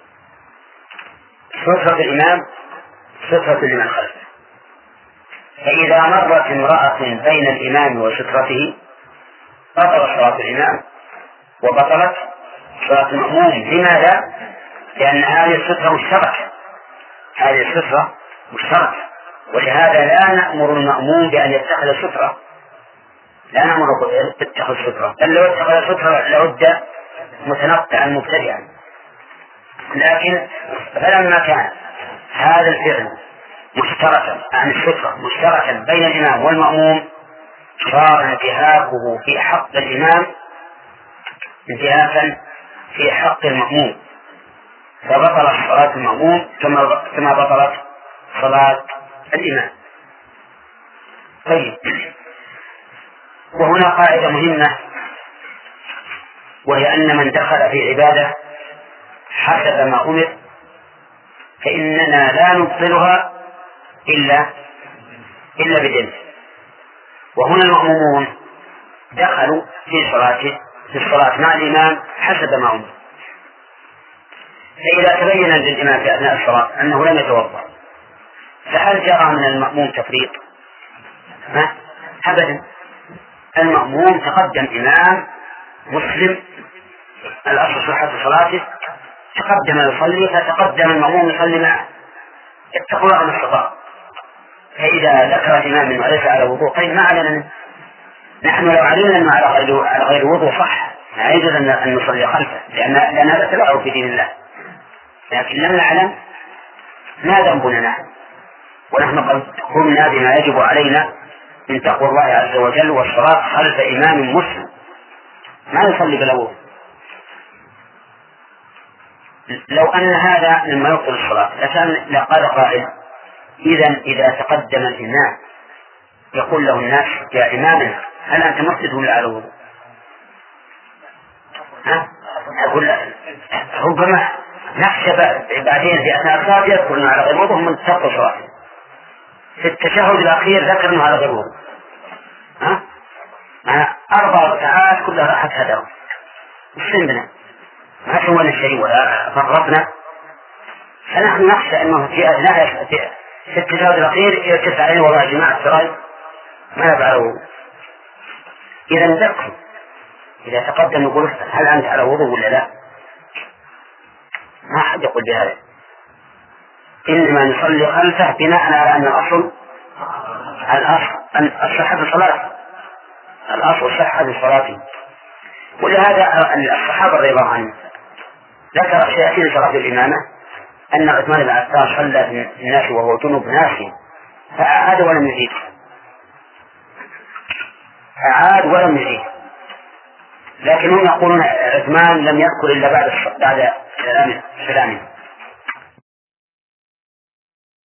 سترة الإمام سترة لمن خلفه، فإذا مرت امرأة بين الإمام وسترته بطلت صلاة الإمام وبطلت صلاة المأموم. لماذا؟ لأن هذه السترة مشتركة، ولهذا لا نأمر المأموم بأن يتخذ سترة، لا نأمره باتخذ سترة، بل لو اتخذ سترة لعد متنطعا مبتدعا. لكن فلما كان هذا الفعل مشتركا عن السترة مشتركا بين الإمام والمأموم صار انتهاكه في حق الإمام انتهاكا في حق المأموم، فبطلت صلاة المأموم كما بطلت صلاة الإمام. طيب، وهنا قاعدة مهمة، وهي أن من دخل في عبادة حسب ما أمر فإننا لا نبطلها إلا بدليل. وهنا المأمومون دخلوا في الصلاة مع الإمام حسب ما أمر، فإذا تبين للإمام في أثناء الصلاة أنه لم يتوضأ فهل جرى من المأموم تفريط؟ أبدا. المأموم تقدم إمام مسلم الأصل صحة صلاته، تقدم يصلي فتقدم المأموم يصلي معه، اتقوا الله ما استطاع. فإذا ذكر الإمام أنه ليس على وضوء طيب ما علينا منه، نحن لو علمنا أنه على غير وضوء صح لا يجوز أن نصلي خلفه، لأن هذا تبعه في دين الله، لكن لم نعلم ما ذنبنا نحن، ونحن قد قمنا بما يجب علينا من تقوى الله عز وجل والصلاة خلف إمام مسلم ما يصلي بلا وضوء. لو أن هذا مما يبطل الصلاة لقال قائل إذا تقدم الإمام يقول له الناس يا إمامنا هل أنت محدث ولا على وضوء؟ أقول ربما نخشى بعدين في أثناء الصلاة يذكر أنه على غير وضوء من تسقط صلاته. في التشهد الأخير ذكر أنه على غير وضوء. 4 ركعات كلها راحت هداهم وسلمنا ما سوينا شيء ولا فرطنا. فنحن نخشى أنه في أثناء في التشهد الأخير يرتفع عليه وضع جماعة السراي ما يفعله. إذا ذكر إذا تقدم يقول هل أنت على وضوء ولا لا؟ ما حد يقول بهذا، إنما نصلي خلفه بناء على أن الأصل صحة الصلاة، الأصل صحة الصلاة. ولهذا الصحابة رضي الله عنهم ذكر شيئا في صلاة الإمامة أن عثمان بن عفان صلى الناس وهو جنوب ناسي فأعاد ولم يزيد، أعاد ولم يزيد. لكنهم يقولون عثمان لم يذكر إلا بعد سلامه.